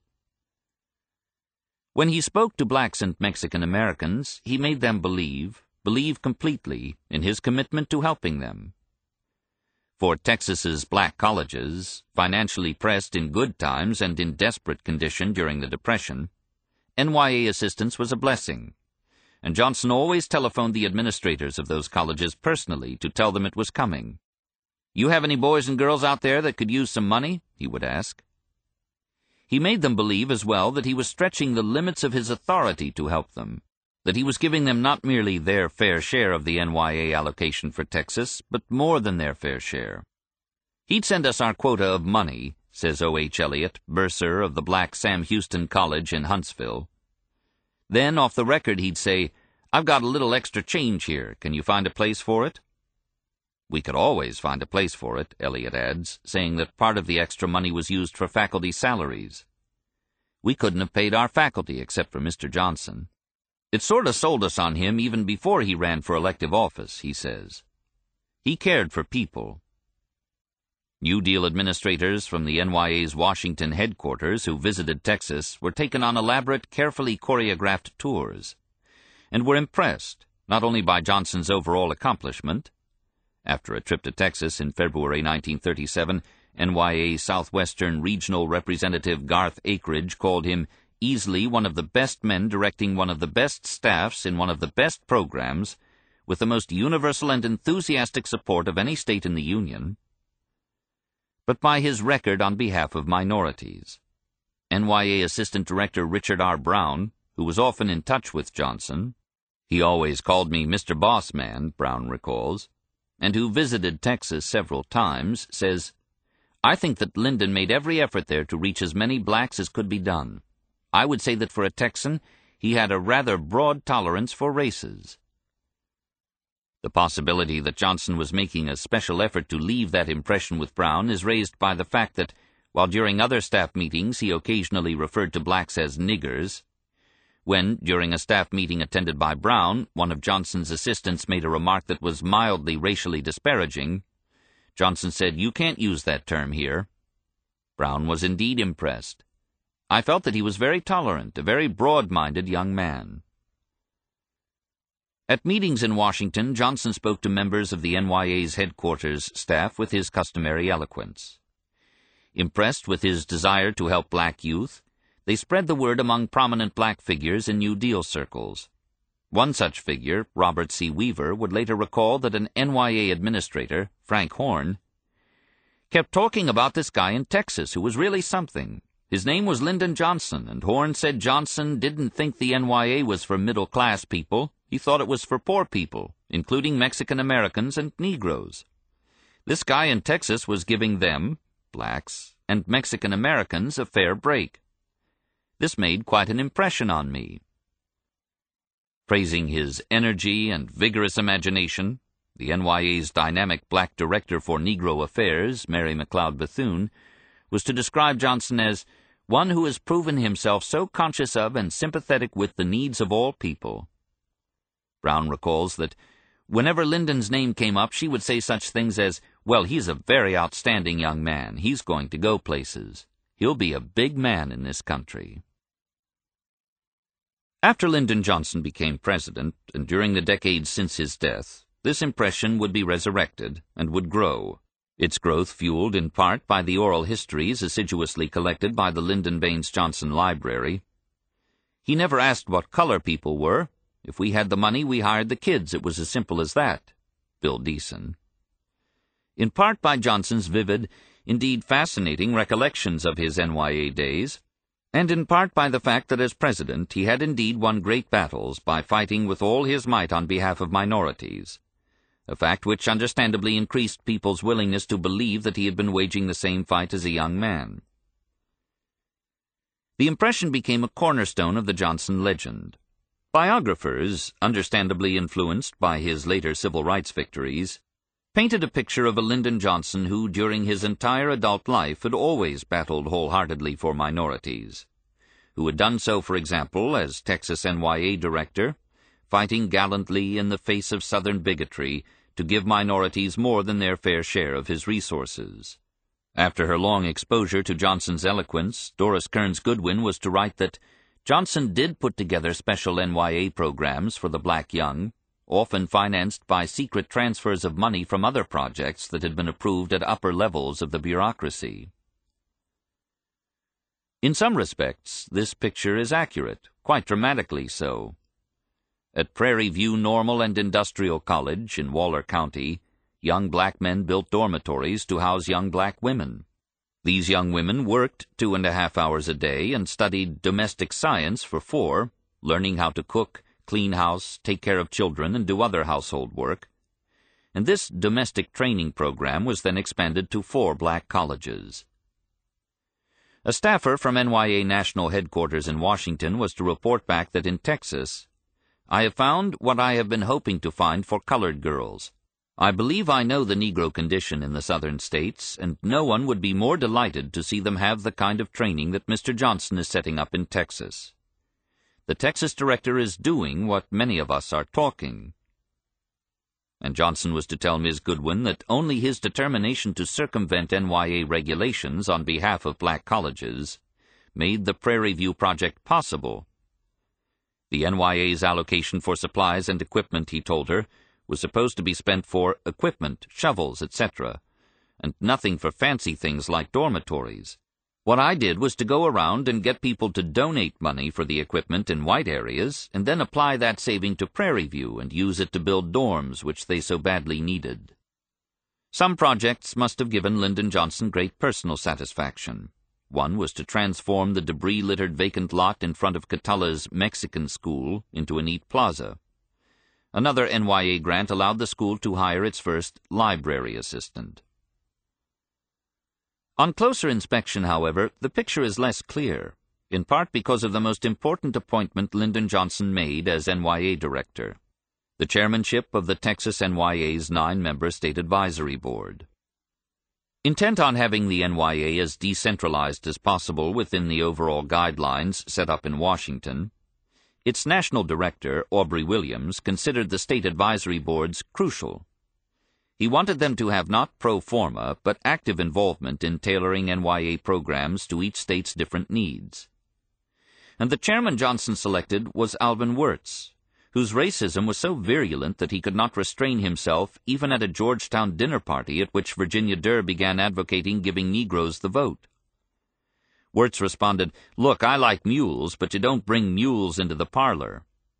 When he spoke to blacks and Mexican Americans, he made them believe completely in his commitment to helping them. For Texas's black colleges, financially pressed in good times and in desperate condition during the Depression, NYA assistance was a blessing, and Johnson always telephoned the administrators of those colleges personally to tell them it was coming. "You have any boys and girls out there that could use some money?" he would ask. He made them believe as well that he was stretching the limits of his authority to help them, that he was giving them not merely their fair share of the NYA allocation for Texas, but more than their fair share. "He'd send us our quota of money," says O.H. Elliott, bursar of the black Sam Houston College in Huntsville. "Then, off the record, he'd say, 'I've got a little extra change here. Can you find a place for it?' We could always find a place for it," Elliott adds, saying that part of the extra money was used for faculty salaries. "We couldn't have paid our faculty except for Mr. Johnson. It sort of sold us on him even before he ran for elective office," he says. He cared for people. New Deal administrators from the NYA's Washington headquarters who visited Texas were taken on elaborate, carefully choreographed tours, and were impressed not only by Johnson's overall accomplishment. After a trip to Texas in February 1937, NYA Southwestern Regional Representative Garth Akridge called him easily one of the best men directing one of the best staffs in one of the best programs, with the most universal and enthusiastic support of any state in the Union, but by his record on behalf of minorities. NYA Assistant Director Richard R. Brown, who was often in touch with Johnson, "He always called me Mr. Boss Man," Brown recalls, and who visited Texas several times, says, "I think that Lyndon made every effort there to reach as many blacks as could be done. I would say that for a Texan, he had a rather broad tolerance for races." The possibility that Johnson was making a special effort to leave that impression with Brown is raised by the fact that, while during other staff meetings he occasionally referred to blacks as niggers, when, during a staff meeting attended by Brown, one of Johnson's assistants made a remark that was mildly racially disparaging, Johnson said, "You can't use that term here." Brown was indeed impressed. "I felt that he was very tolerant, a very broad-minded young man." At meetings in Washington, Johnson spoke to members of the NYA's headquarters staff with his customary eloquence. Impressed with his desire to help black youth, they spread the word among prominent black figures in New Deal circles. One such figure, Robert C. Weaver, would later recall that an NYA administrator, Frank Horn, kept talking about this guy in Texas who was really something. His name was Lyndon Johnson, and Horn said Johnson didn't think the NYA was for middle-class people. He thought it was for poor people, including Mexican Americans and Negroes. This guy in Texas was giving them, blacks, and Mexican Americans a fair break. This made quite an impression on me. Praising his energy and vigorous imagination, the NYA's dynamic black director for Negro Affairs, Mary McLeod Bethune, was to describe Johnson as one who has proven himself so conscious of and sympathetic with the needs of all people. Brown recalls that whenever Lyndon's name came up, she would say such things as, "Well, he's a very outstanding young man. He's going to go places. He'll be a big man in this country." After Lyndon Johnson became president, and during the decades since his death, this impression would be resurrected and would grow, its growth fueled in part by the oral histories assiduously collected by the Lyndon Baines Johnson Library. He never asked what color people were. If we had the money, we hired the kids. It was as simple as that. Bill Deason. In part by Johnson's vivid, indeed fascinating recollections of his NYA days, and in part by the fact that as president he had indeed won great battles by fighting with all his might on behalf of minorities, a fact which understandably increased people's willingness to believe that he had been waging the same fight as a young man. The impression became a cornerstone of the Johnson legend. Biographers, understandably influenced by his later civil rights victories, painted a picture of a Lyndon Johnson who, during his entire adult life, had always battled wholeheartedly for minorities, who had done so, for example, as Texas NYA director, fighting gallantly in the face of Southern bigotry to give minorities more than their fair share of his resources. After her long exposure to Johnson's eloquence, Doris Kearns Goodwin was to write that Johnson did put together special NYA programs for the black young, often financed by secret transfers of money from other projects that had been approved at upper levels of the bureaucracy. In some respects, this picture is accurate, quite dramatically so. At Prairie View Normal and Industrial College in Waller County, young black men built dormitories to house young black women. These young women worked 2.5 hours a day and studied domestic science for 4, learning how to cook, clean house, take care of children, and do other household work. And this domestic training program was then expanded to 4 black colleges. A staffer from NYA National Headquarters in Washington was to report back that in Texas, "I have found what I have been hoping to find for colored girls. I believe I know the Negro condition in the southern states, and no one would be more delighted to see them have the kind of training that Mr. Johnson is setting up in Texas. The Texas director is doing what many of us are talking." And Johnson was to tell Ms. Goodwin that only his determination to circumvent NYA regulations on behalf of black colleges made the Prairie View project possible. The NYA's allocation for supplies and equipment, he told her, was supposed to be spent for equipment, shovels, etc., and nothing for fancy things like dormitories. What I did was to go around and get people to donate money for the equipment in white areas, and then apply that saving to Prairie View and use it to build dorms which they so badly needed. Some projects must have given Lyndon Johnson great personal satisfaction. One was to transform the debris-littered vacant lot in front of Catullah's Mexican School into a neat plaza. Another NYA grant allowed the school to hire its first library assistant. On closer inspection, however, the picture is less clear, in part because of the most important appointment Lyndon Johnson made as NYA director, the chairmanship of the Texas NYA's 9-member state advisory board. Intent on having the NYA as decentralized as possible within the overall guidelines set up in Washington, its national director, Aubrey Williams, considered the state advisory boards crucial. He wanted them to have not pro forma, but active involvement in tailoring NYA programs to each state's different needs. And the chairman Johnson selected was Alvin Wirtz, whose racism was so virulent that he could not restrain himself even at a Georgetown dinner party at which Virginia Durr began advocating giving Negroes the vote. Wirtz responded, "Look, I like mules, but you don't bring mules into the parlor."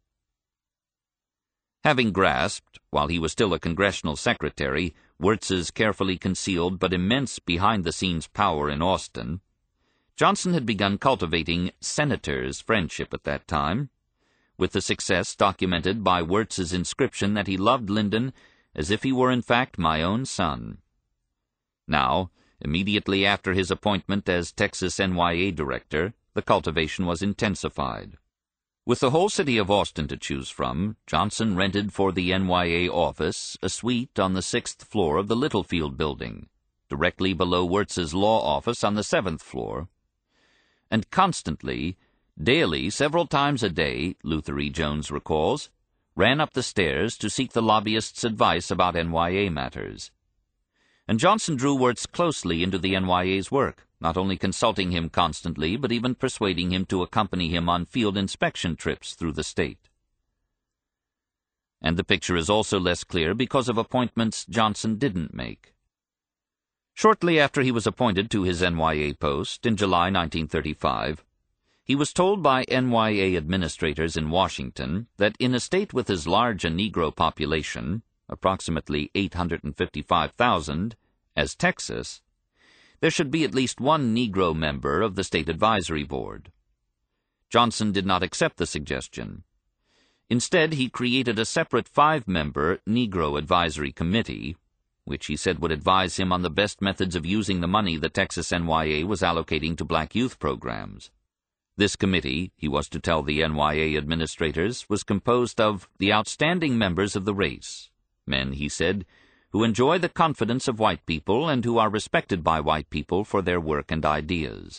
Having grasped, while he was still a congressional secretary, Wirtz's carefully concealed but immense behind-the-scenes power in Austin, Johnson had begun cultivating senators' friendship at that time, with the success documented by Wirtz's inscription that he loved Lyndon as if he were in fact my own son. Now, immediately after his appointment as Texas NYA director, the cultivation was intensified. With the whole city of Austin to choose from, Johnson rented for the NYA office a suite on the 6th floor of the Littlefield building, directly below Wirtz's law office on the 7th floor, and constantly, daily, several times a day, Luther E. Jones recalls, ran up the stairs to seek the lobbyists' advice about NYA matters. And Johnson drew Wirtz closely into the NYA's work, not only consulting him constantly, but even persuading him to accompany him on field inspection trips through the state. And the picture is also less clear because of appointments Johnson didn't make. Shortly after he was appointed to his NYA post, in July 1935, he was told by NYA administrators in Washington that in a state with as large a Negro population, approximately 855,000, as Texas, there should be at least one Negro member of the State Advisory Board. Johnson did not accept the suggestion. Instead, he created a separate 5-member Negro Advisory Committee, which he said would advise him on the best methods of using the money the Texas NYA was allocating to black youth programs. This committee, he was to tell the NYA administrators, was composed of the outstanding members of the race, men, he said, who enjoy the confidence of white people and who are respected by white people for their work and ideas.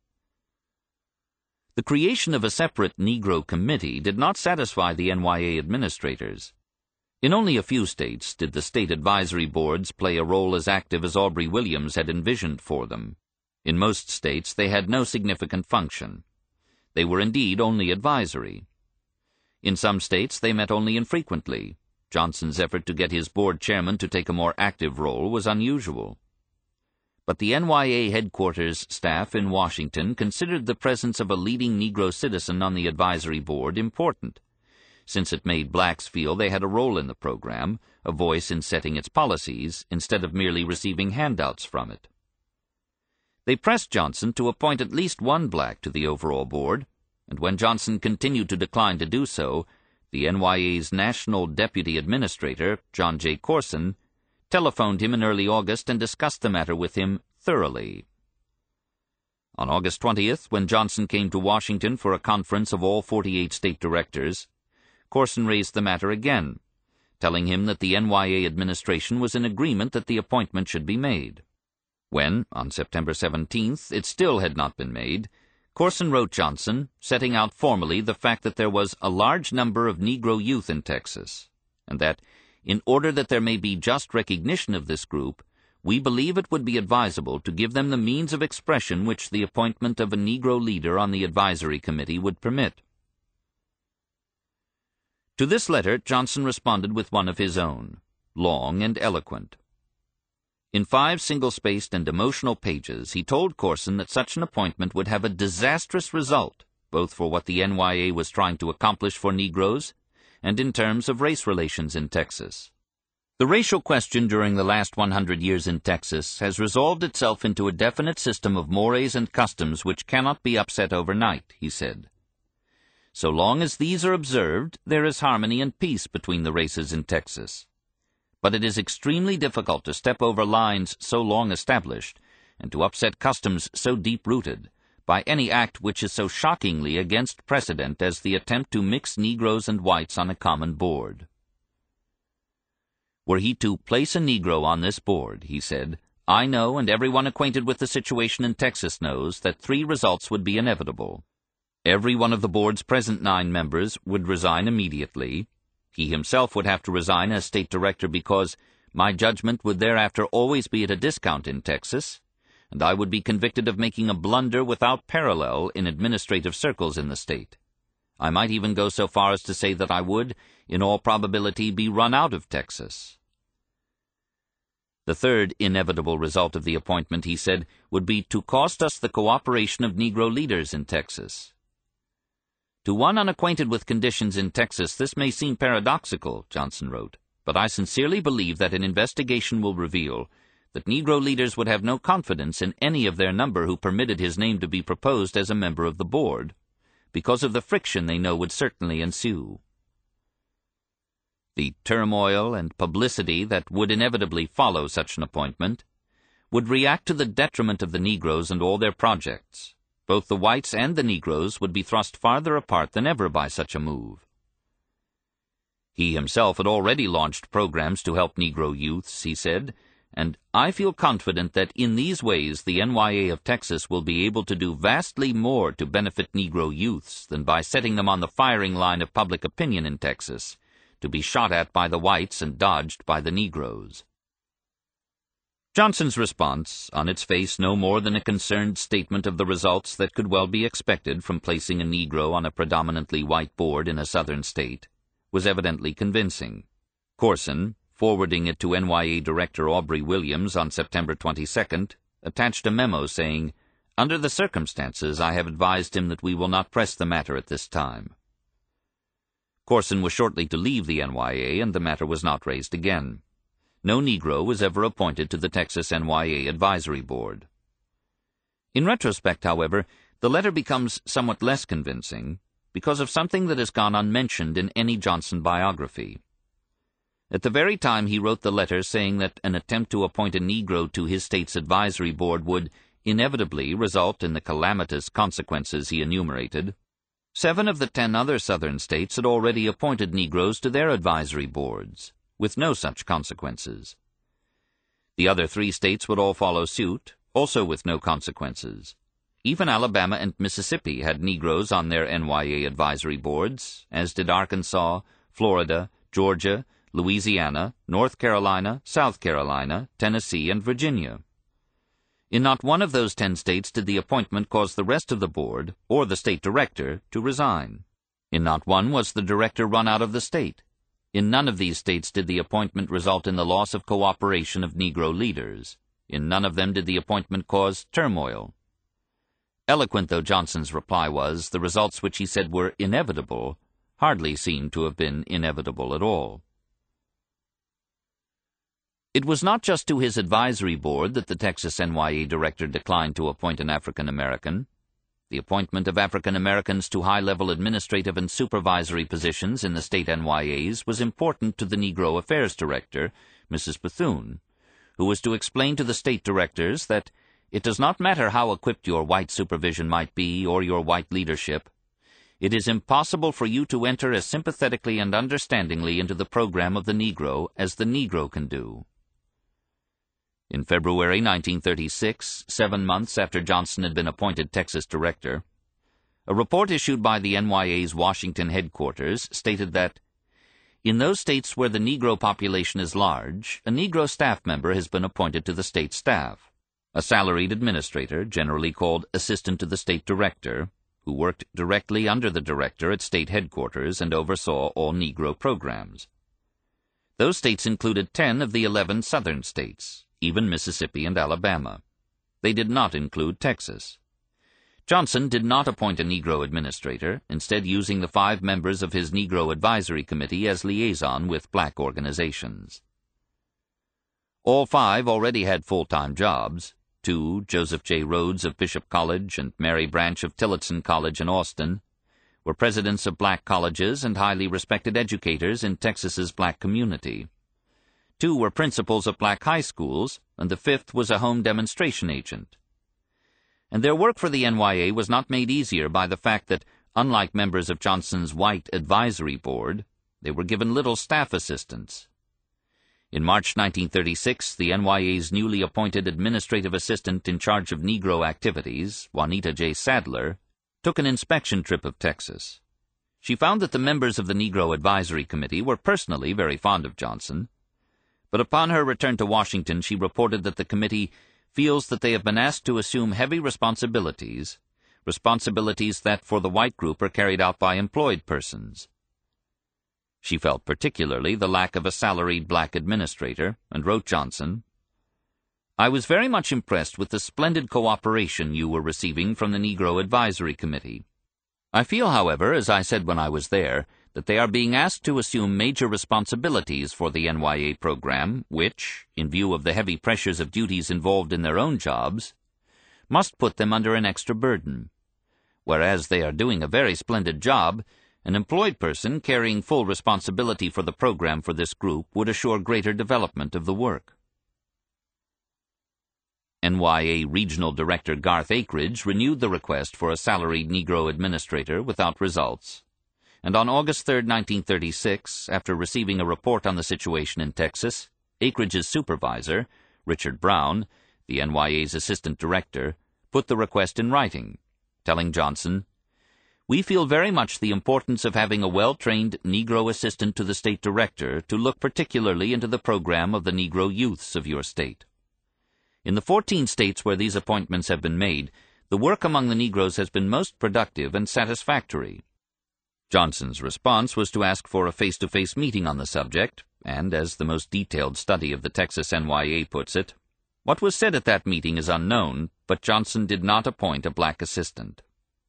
The creation of a separate Negro committee did not satisfy the NYA administrators. In only a few states did the state advisory boards play a role as active as Aubrey Williams had envisioned for them. In most states they had no significant function. They were indeed only advisory. In some states they met only infrequently. Johnson's effort to get his board chairman to take a more active role was unusual. But the NYA headquarters staff in Washington considered the presence of a leading Negro citizen on the advisory board important, since it made blacks feel they had a role in the program, a voice in setting its policies, instead of merely receiving handouts from it. They pressed Johnson to appoint at least one black to the overall board, and when Johnson continued to decline to do so, the NYA's National Deputy Administrator, John J. Corson, telephoned him in early August and discussed the matter with him thoroughly. On August 20th, when Johnson came to Washington for a conference of all 48 state directors, Corson raised the matter again, telling him that the NYA administration was in agreement that the appointment should be made. When, on September 17th, it still had not been made, Corson wrote Johnson, setting out formally the fact that there was a large number of Negro youth in Texas, and that, in order that there may be just recognition of this group, we believe it would be advisable to give them the means of expression which the appointment of a Negro leader on the advisory committee would permit. To this letter, Johnson responded with one of his own, long and eloquent. In 5 single-spaced and emotional pages, he told Corson that such an appointment would have a disastrous result, both for what the NYA was trying to accomplish for Negroes and in terms of race relations in Texas. The racial question during the last 100 years in Texas has resolved itself into a definite system of mores and customs which cannot be upset overnight, he said. So long as these are observed, there is harmony and peace between the races in Texas. But it is extremely difficult to step over lines so long established and to upset customs so deep-rooted by any act which is so shockingly against precedent as the attempt to mix Negroes and whites on a common board. Were he to place a Negro on this board, he said, I know, and everyone acquainted with the situation in Texas knows, that 3 results would be inevitable. Every one of the board's present 9 members would resign immediately. He himself would have to resign as state director because my judgment would thereafter always be at a discount in Texas, and I would be convicted of making a blunder without parallel in administrative circles in the state. I might even go so far as to say that I would, in all probability, be run out of Texas. The third inevitable result of the appointment, he said, would be to cost us the cooperation of Negro leaders in Texas. To one unacquainted with conditions in Texas, this may seem paradoxical, Johnson wrote, but I sincerely believe that an investigation will reveal that Negro leaders would have no confidence in any of their number who permitted his name to be proposed as a member of the board, because of the friction they know would certainly ensue. The turmoil and publicity that would inevitably follow such an appointment would react to the detriment of the Negroes and all their projects. Both the whites and the Negroes would be thrust farther apart than ever by such a move. He himself had already launched programs to help Negro youths, he said, and I feel confident that in these ways the NYA of Texas will be able to do vastly more to benefit Negro youths than by setting them on the firing line of public opinion in Texas, to be shot at by the whites and dodged by the Negroes. Johnson's response, on its face no more than a concerned statement of the results that could well be expected from placing a Negro on a predominantly white board in a southern state, was evidently convincing. Corson, forwarding it to NYA Director Aubrey Williams on September 22nd, attached a memo saying, "Under the circumstances, I have advised him that we will not press the matter at this time." Corson was shortly to leave the NYA, and the matter was not raised again. No Negro was ever appointed to the Texas NYA Advisory Board. In retrospect, however, the letter becomes somewhat less convincing because of something that has gone unmentioned in any Johnson biography. At the very time he wrote the letter saying that an attempt to appoint a Negro to his state's advisory board would inevitably result in the calamitous consequences he enumerated, 7 of the 10 other southern states had already appointed Negroes to their advisory boards, with no such consequences. The other 3 states would all follow suit, also with no consequences. Even Alabama and Mississippi had Negroes on their NYA advisory boards, as did Arkansas, Florida, Georgia, Louisiana, North Carolina, South Carolina, Tennessee, and Virginia. In not one of those 10 states did the appointment cause the rest of the board, or the state director, to resign. In not one was the director run out of the state. In none of these states did the appointment result in the loss of cooperation of Negro leaders. In none of them did the appointment cause turmoil. Eloquent though Johnson's reply was, the results which he said were inevitable hardly seemed to have been inevitable at all. It was not just to his advisory board that the Texas NYA director declined to appoint an African American. The appointment of African Americans to high-level administrative and supervisory positions in the state NYAs was important to the Negro Affairs Director, Mrs. Bethune, who was to explain to the state directors that it does not matter how equipped your white supervision might be or your white leadership. It is impossible for you to enter as sympathetically and understandingly into the program of the Negro as the Negro can do. In February 1936, 7 months after Johnson had been appointed Texas director, a report issued by the NYA's Washington headquarters stated that, in those states where the Negro population is large, a Negro staff member has been appointed to the state staff, a salaried administrator, generally called assistant to the state director, who worked directly under the director at state headquarters and oversaw all Negro programs. Those states included 10 of the 11 southern states, even Mississippi and Alabama. They did not include Texas. Johnson did not appoint a Negro administrator, instead using the 5 members of his Negro Advisory Committee as liaison with black organizations. All 5 already had full-time jobs. 2, Joseph J. Rhodes of Bishop College and Mary Branch of Tillotson College in Austin, were presidents of black colleges and highly respected educators in Texas's black community. 2 were principals of black high schools, and the 5th was a home demonstration agent. And their work for the NYA was not made easier by the fact that, unlike members of Johnson's white advisory board, they were given little staff assistance. In March 1936, the NYA's newly appointed administrative assistant in charge of Negro activities, Juanita J. Sadler, took an inspection trip of Texas. She found that the members of the Negro Advisory Committee were personally very fond of Johnson, but upon her return to Washington she reported that the committee feels that they have been asked to assume heavy responsibilities that for the white group are carried out by employed persons. She felt particularly the lack of a salaried black administrator, and wrote Johnson, "I was very much impressed with the splendid cooperation you were receiving from the Negro Advisory Committee. I feel, however, as I said when I was there, that they are being asked to assume major responsibilities for the NYA program, which, in view of the heavy pressures of duties involved in their own jobs, must put them under an extra burden. Whereas they are doing a very splendid job, an employed person carrying full responsibility for the program for this group would assure greater development of the work." NYA Regional Director Garth Akridge renewed the request for a salaried Negro administrator without results, and on August 3, 1936, after receiving a report on the situation in Texas, Akridge's supervisor, Richard Brown, the NYA's assistant director, put the request in writing, telling Johnson, "We feel very much the importance of having a well-trained Negro assistant to the state director to look particularly into the program of the Negro youths of your state. In the 14 states where these appointments have been made, the work among the Negroes has been most productive and satisfactory." Johnson's response was to ask for a face-to-face meeting on the subject, and, as the most detailed study of the Texas NYA puts it, what was said at that meeting is unknown, but Johnson did not appoint a black assistant.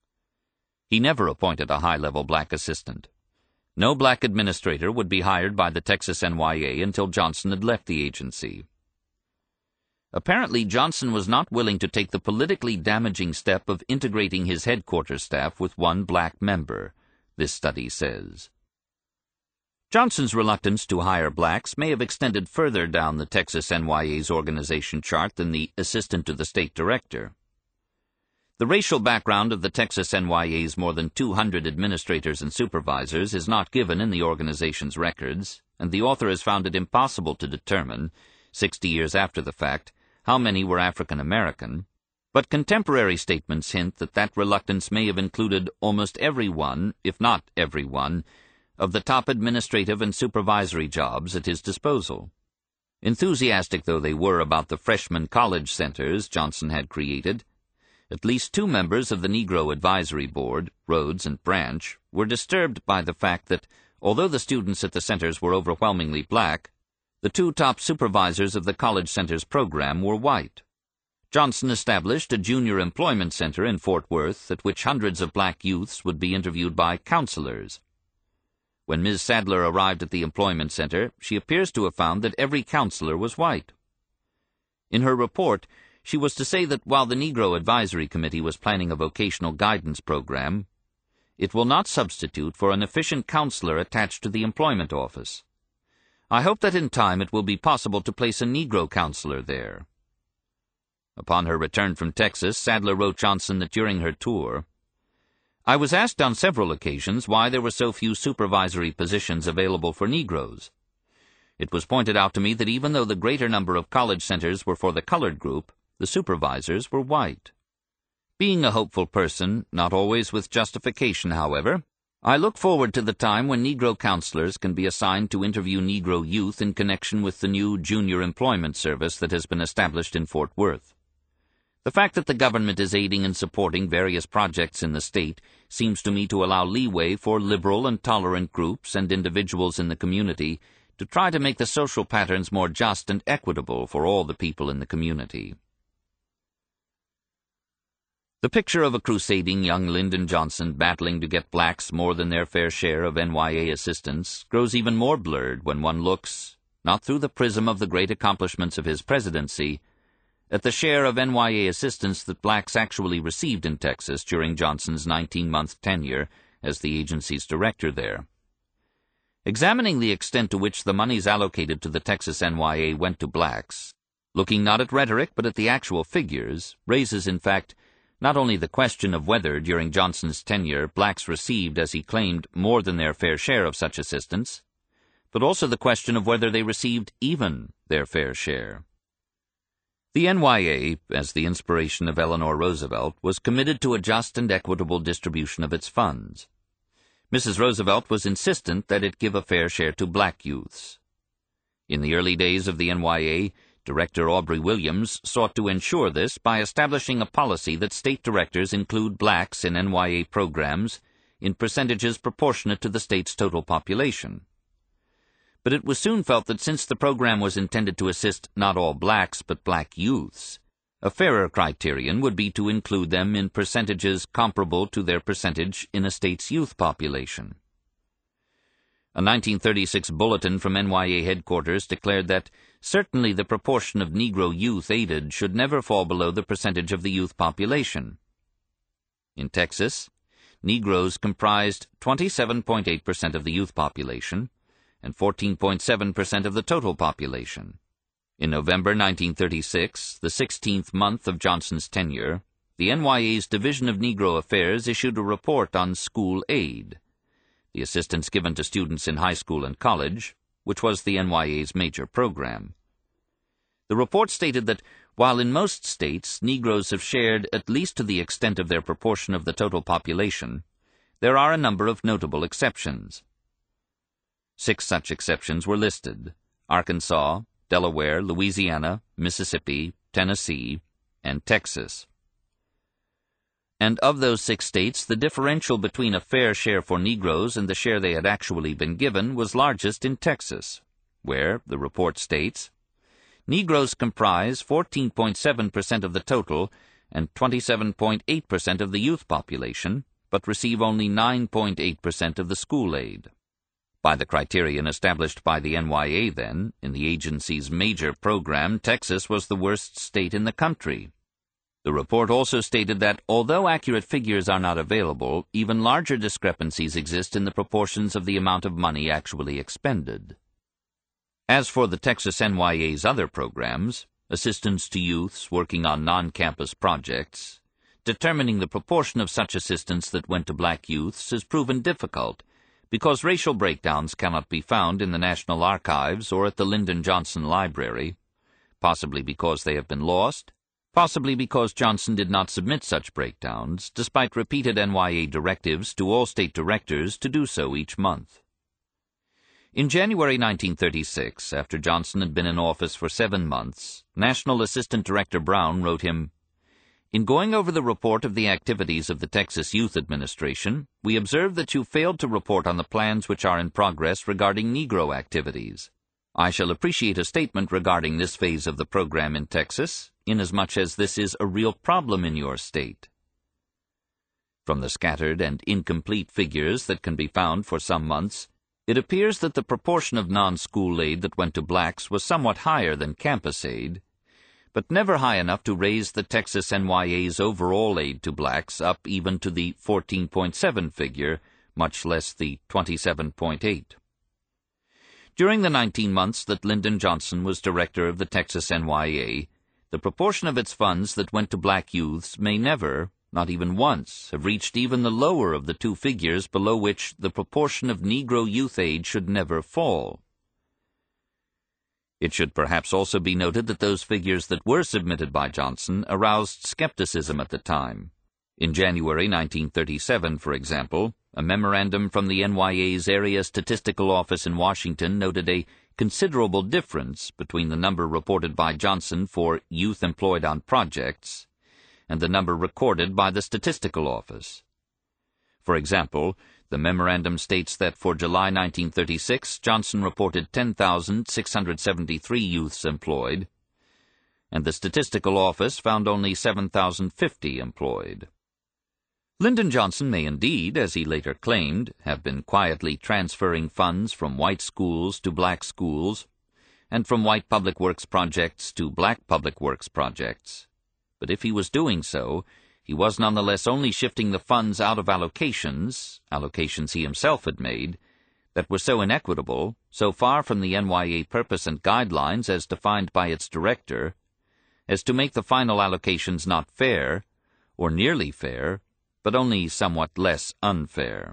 He never appointed a high-level black assistant. No black administrator would be hired by the Texas NYA until Johnson had left the agency. Apparently, Johnson was not willing to take the politically damaging step of integrating his headquarters staff with one black member, this study says. Johnson's reluctance to hire blacks may have extended further down the Texas NYA's organization chart than the assistant to the state director. The racial background of the Texas NYA's more than 200 administrators and supervisors is not given in the organization's records, and the author has found it impossible to determine, 60 years after the fact, how many were African American, but contemporary statements hint that that reluctance may have included almost every one, if not every one, of the top administrative and supervisory jobs at his disposal. Enthusiastic though they were about the freshman college centers Johnson had created, at least 2 members of the Negro Advisory Board, Rhodes and Branch, were disturbed by the fact that, although the students at the centers were overwhelmingly black, the 2 top supervisors of the college centers program were white. Johnson established a junior employment center in Fort Worth at which hundreds of black youths would be interviewed by counselors. When Ms. Sadler arrived at the employment center, she appears to have found that every counselor was white. In her report, she was to say that while the Negro Advisory Committee was planning a vocational guidance program, it will not substitute for an efficient counselor attached to the employment office. I hope that in time it will be possible to place a Negro counselor there. Upon her return from Texas, Sadler wrote Johnson that during her tour, "I was asked on several occasions why there were so few supervisory positions available for Negroes. It was pointed out to me that even though the greater number of college centers were for the colored group, the supervisors were white. Being a hopeful person, not always with justification, however, I look forward to the time when Negro counselors can be assigned to interview Negro youth in connection with the new junior employment service that has been established in Fort Worth. The fact that the government is aiding and supporting various projects in the state seems to me to allow leeway for liberal and tolerant groups and individuals in the community to try to make the social patterns more just and equitable for all the people in the community." The picture of a crusading young Lyndon Johnson battling to get blacks more than their fair share of NYA assistants grows even more blurred when one looks, not through the prism of the great accomplishments of his presidency, at the share of NYA assistance that blacks actually received in Texas during Johnson's 19-month tenure as the agency's director there. Examining the extent to which the monies allocated to the Texas NYA went to blacks, looking not at rhetoric but at the actual figures, raises, in fact, not only the question of whether, during Johnson's tenure, blacks received, as he claimed, more than their fair share of such assistance, but also the question of whether they received even their fair share. The NYA, as the inspiration of Eleanor Roosevelt, was committed to a just and equitable distribution of its funds. Mrs. Roosevelt was insistent that it give a fair share to black youths. In the early days of the NYA, Director Aubrey Williams sought to ensure this by establishing a policy that state directors include blacks in NYA programs in percentages proportionate to the state's total population. But it was soon felt that since the program was intended to assist not all blacks but black youths, a fairer criterion would be to include them in percentages comparable to their percentage in a state's youth population. A 1936 bulletin from NYA headquarters declared that certainly the proportion of Negro youth aided should never fall below the percentage of the youth population. In Texas, Negroes comprised 27.8% of the youth population, and 14.7% of the total population. In November 1936, the 16th month of Johnson's tenure, the NYA's Division of Negro Affairs issued a report on school aid, the assistance given to students in high school and college, which was the NYA's major program. The report stated that while in most states Negroes have shared at least to the extent of their proportion of the total population, there are a number of notable exceptions. 6 such exceptions were listed: Arkansas, Delaware, Louisiana, Mississippi, Tennessee, and Texas. And of those 6 states, the differential between a fair share for Negroes and the share they had actually been given was largest in Texas, where, the report states, Negroes comprise 14.7% of the total and 27.8% of the youth population, but receive only 9.8% of the school aid. By the criterion established by the NYA then, in the agency's major program, Texas was the worst state in the country. The report also stated that, although accurate figures are not available, even larger discrepancies exist in the proportions of the amount of money actually expended. As for the Texas NYA's other programs, assistance to youths working on non-campus projects, determining the proportion of such assistance that went to black youths has proven difficult, because racial breakdowns cannot be found in the National Archives or at the Lyndon Johnson Library, possibly because they have been lost, possibly because Johnson did not submit such breakdowns, despite repeated NYA directives to all state directors to do so each month. In January 1936, after Johnson had been in office for 7 months, National Assistant Director Brown wrote him, "In going over the report of the activities of the Texas Youth Administration, we observe that you failed to report on the plans which are in progress regarding Negro activities. I shall appreciate a statement regarding this phase of the program in Texas, inasmuch as this is a real problem in your state." From the scattered and incomplete figures that can be found for some months, it appears that the proportion of non-school aid that went to blacks was somewhat higher than campus aid, but never high enough to raise the Texas NYA's overall aid to blacks up even to the 14.7 figure, much less the 27.8. During the 19 months that Lyndon Johnson was director of the Texas NYA, the proportion of its funds that went to black youths may never, not even once, have reached even the lower of the 2 figures below which the proportion of Negro youth aid should never fall. It should perhaps also be noted that those figures that were submitted by Johnson aroused skepticism at the time. In January 1937, for example, a memorandum from the NYA's Area Statistical Office in Washington noted a considerable difference between the number reported by Johnson for youth employed on projects and the number recorded by the Statistical Office. For example, the memorandum states that for July 1936, Johnson reported 10,673 youths employed, and the Statistical Office found only 7,050 employed. Lyndon Johnson may indeed, as he later claimed, have been quietly transferring funds from white schools to black schools, and from white public works projects to black public works projects. But if he was doing so, he was nonetheless only shifting the funds out of allocations he himself had made, that were so inequitable, so far from the NYA purpose and guidelines as defined by its director, as to make the final allocations not fair, or nearly fair, but only somewhat less unfair.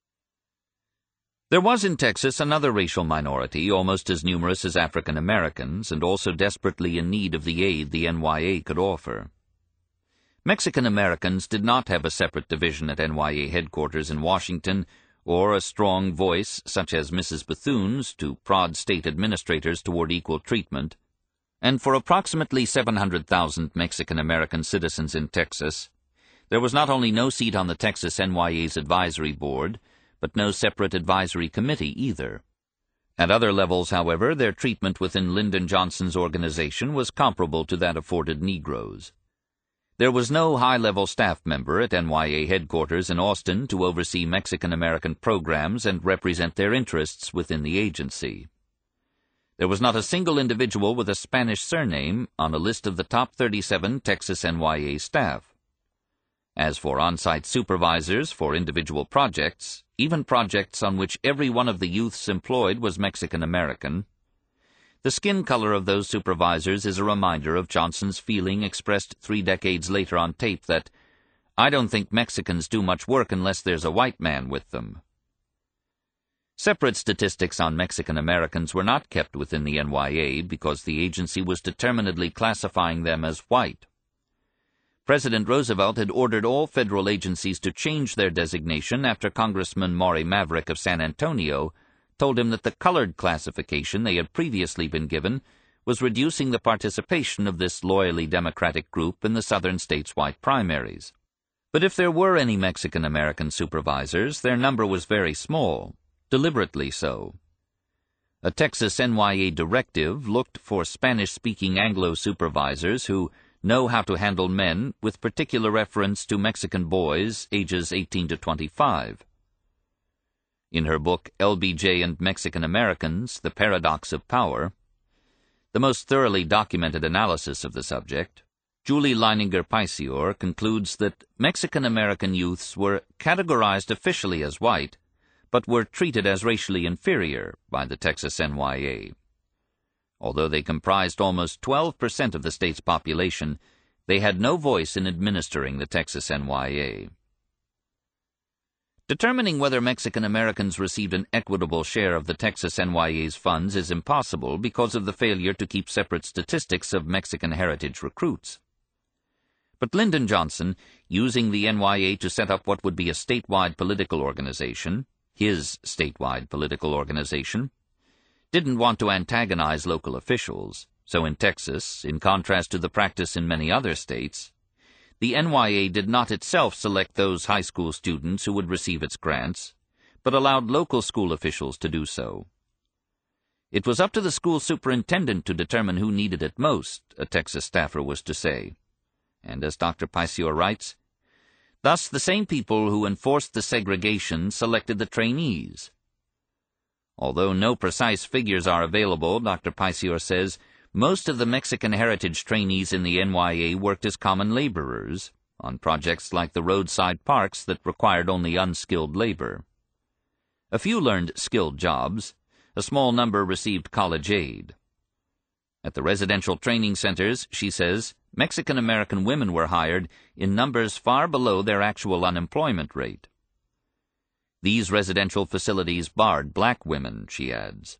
There was in Texas another racial minority, almost as numerous as African Americans, and also desperately in need of the aid the NYA could offer. Mexican Americans did not have a separate division at NYA headquarters in Washington, or a strong voice such as Mrs. Bethune's to prod state administrators toward equal treatment, and for approximately 700,000 Mexican American citizens in Texas, there was not only no seat on the Texas NYA's advisory board, but no separate advisory committee either. At other levels, however, their treatment within Lyndon Johnson's organization was comparable to that afforded Negroes. There was no high-level staff member at NYA headquarters in Austin to oversee Mexican-American programs and represent their interests within the agency. There was not a single individual with a Spanish surname on a list of the top 37 Texas NYA staff. As for on-site supervisors for individual projects, even projects on which every one of the youths employed was Mexican-American, the skin color of those supervisors is a reminder of Johnson's feeling expressed 3 decades later on tape that, "I don't think Mexicans do much work unless there's a white man with them." Separate statistics on Mexican Americans were not kept within the NYA because the agency was determinedly classifying them as white. President Roosevelt had ordered all federal agencies to change their designation after Congressman Maury Maverick of San Antonio told him that the colored classification they had previously been given was reducing the participation of this loyally Democratic group in the southern states' white primaries. But if there were any Mexican-American supervisors, their number was very small, deliberately so. A Texas NYA directive looked for Spanish-speaking Anglo supervisors who know how to handle men, with particular reference to Mexican boys ages 18 to 25. In her book LBJ and Mexican Americans, The Paradox of Power, the most thoroughly documented analysis of the subject, Julie Leininger-Picior concludes that Mexican-American youths were categorized officially as white, but were treated as racially inferior by the Texas NYA. Although they comprised almost 12% of the state's population, they had no voice in administering the Texas NYA. Determining whether Mexican Americans received an equitable share of the Texas NYA's funds is impossible because of the failure to keep separate statistics of Mexican heritage recruits. But Lyndon Johnson, using the NYA to set up what would be a statewide political organization, his statewide political organization, didn't want to antagonize local officials, so in Texas, in contrast to the practice in many other states, the NYA did not itself select those high school students who would receive its grants, but allowed local school officials to do so. It was up to the school superintendent to determine who needed it most, a Texas staffer was to say. And as Dr. Picior writes, thus the same people who enforced the segregation selected the trainees. Although no precise figures are available, Dr. Picior says, most of the Mexican heritage trainees in the NYA worked as common laborers on projects like the roadside parks that required only unskilled labor. A few learned skilled jobs. A small number received college aid. At the residential training centers, she says, Mexican-American women were hired in numbers far below their actual unemployment rate. These residential facilities barred black women, she adds.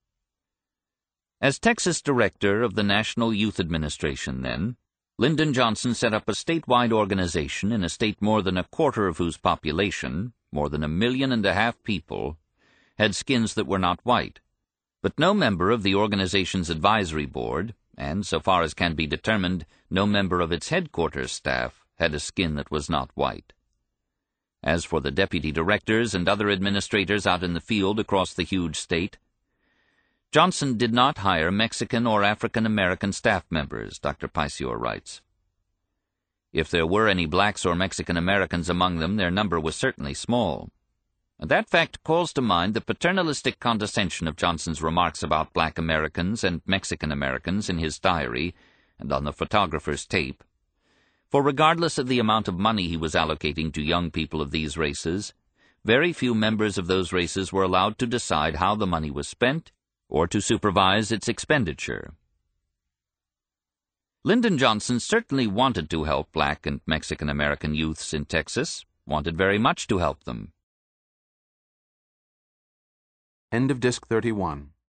As Texas director of the National Youth Administration then, Lyndon Johnson set up a statewide organization in a state more than a quarter of whose population, more than 1.5 million people, had skins that were not white. But no member of the organization's advisory board, and so far as can be determined, no member of its headquarters staff, had a skin that was not white. As for the deputy directors and other administrators out in the field across the huge state, Johnson did not hire Mexican or African-American staff members, Dr. Picior writes. If there were any blacks or Mexican-Americans among them, their number was certainly small. And that fact calls to mind the paternalistic condescension of Johnson's remarks about black Americans and Mexican-Americans in his diary and on the photographer's tape. For regardless of the amount of money he was allocating to young people of these races, very few members of those races were allowed to decide how the money was spent or to supervise its expenditure. Lyndon Johnson certainly wanted to help black and Mexican-American youths in Texas, wanted very much to help them. End of Disc 31.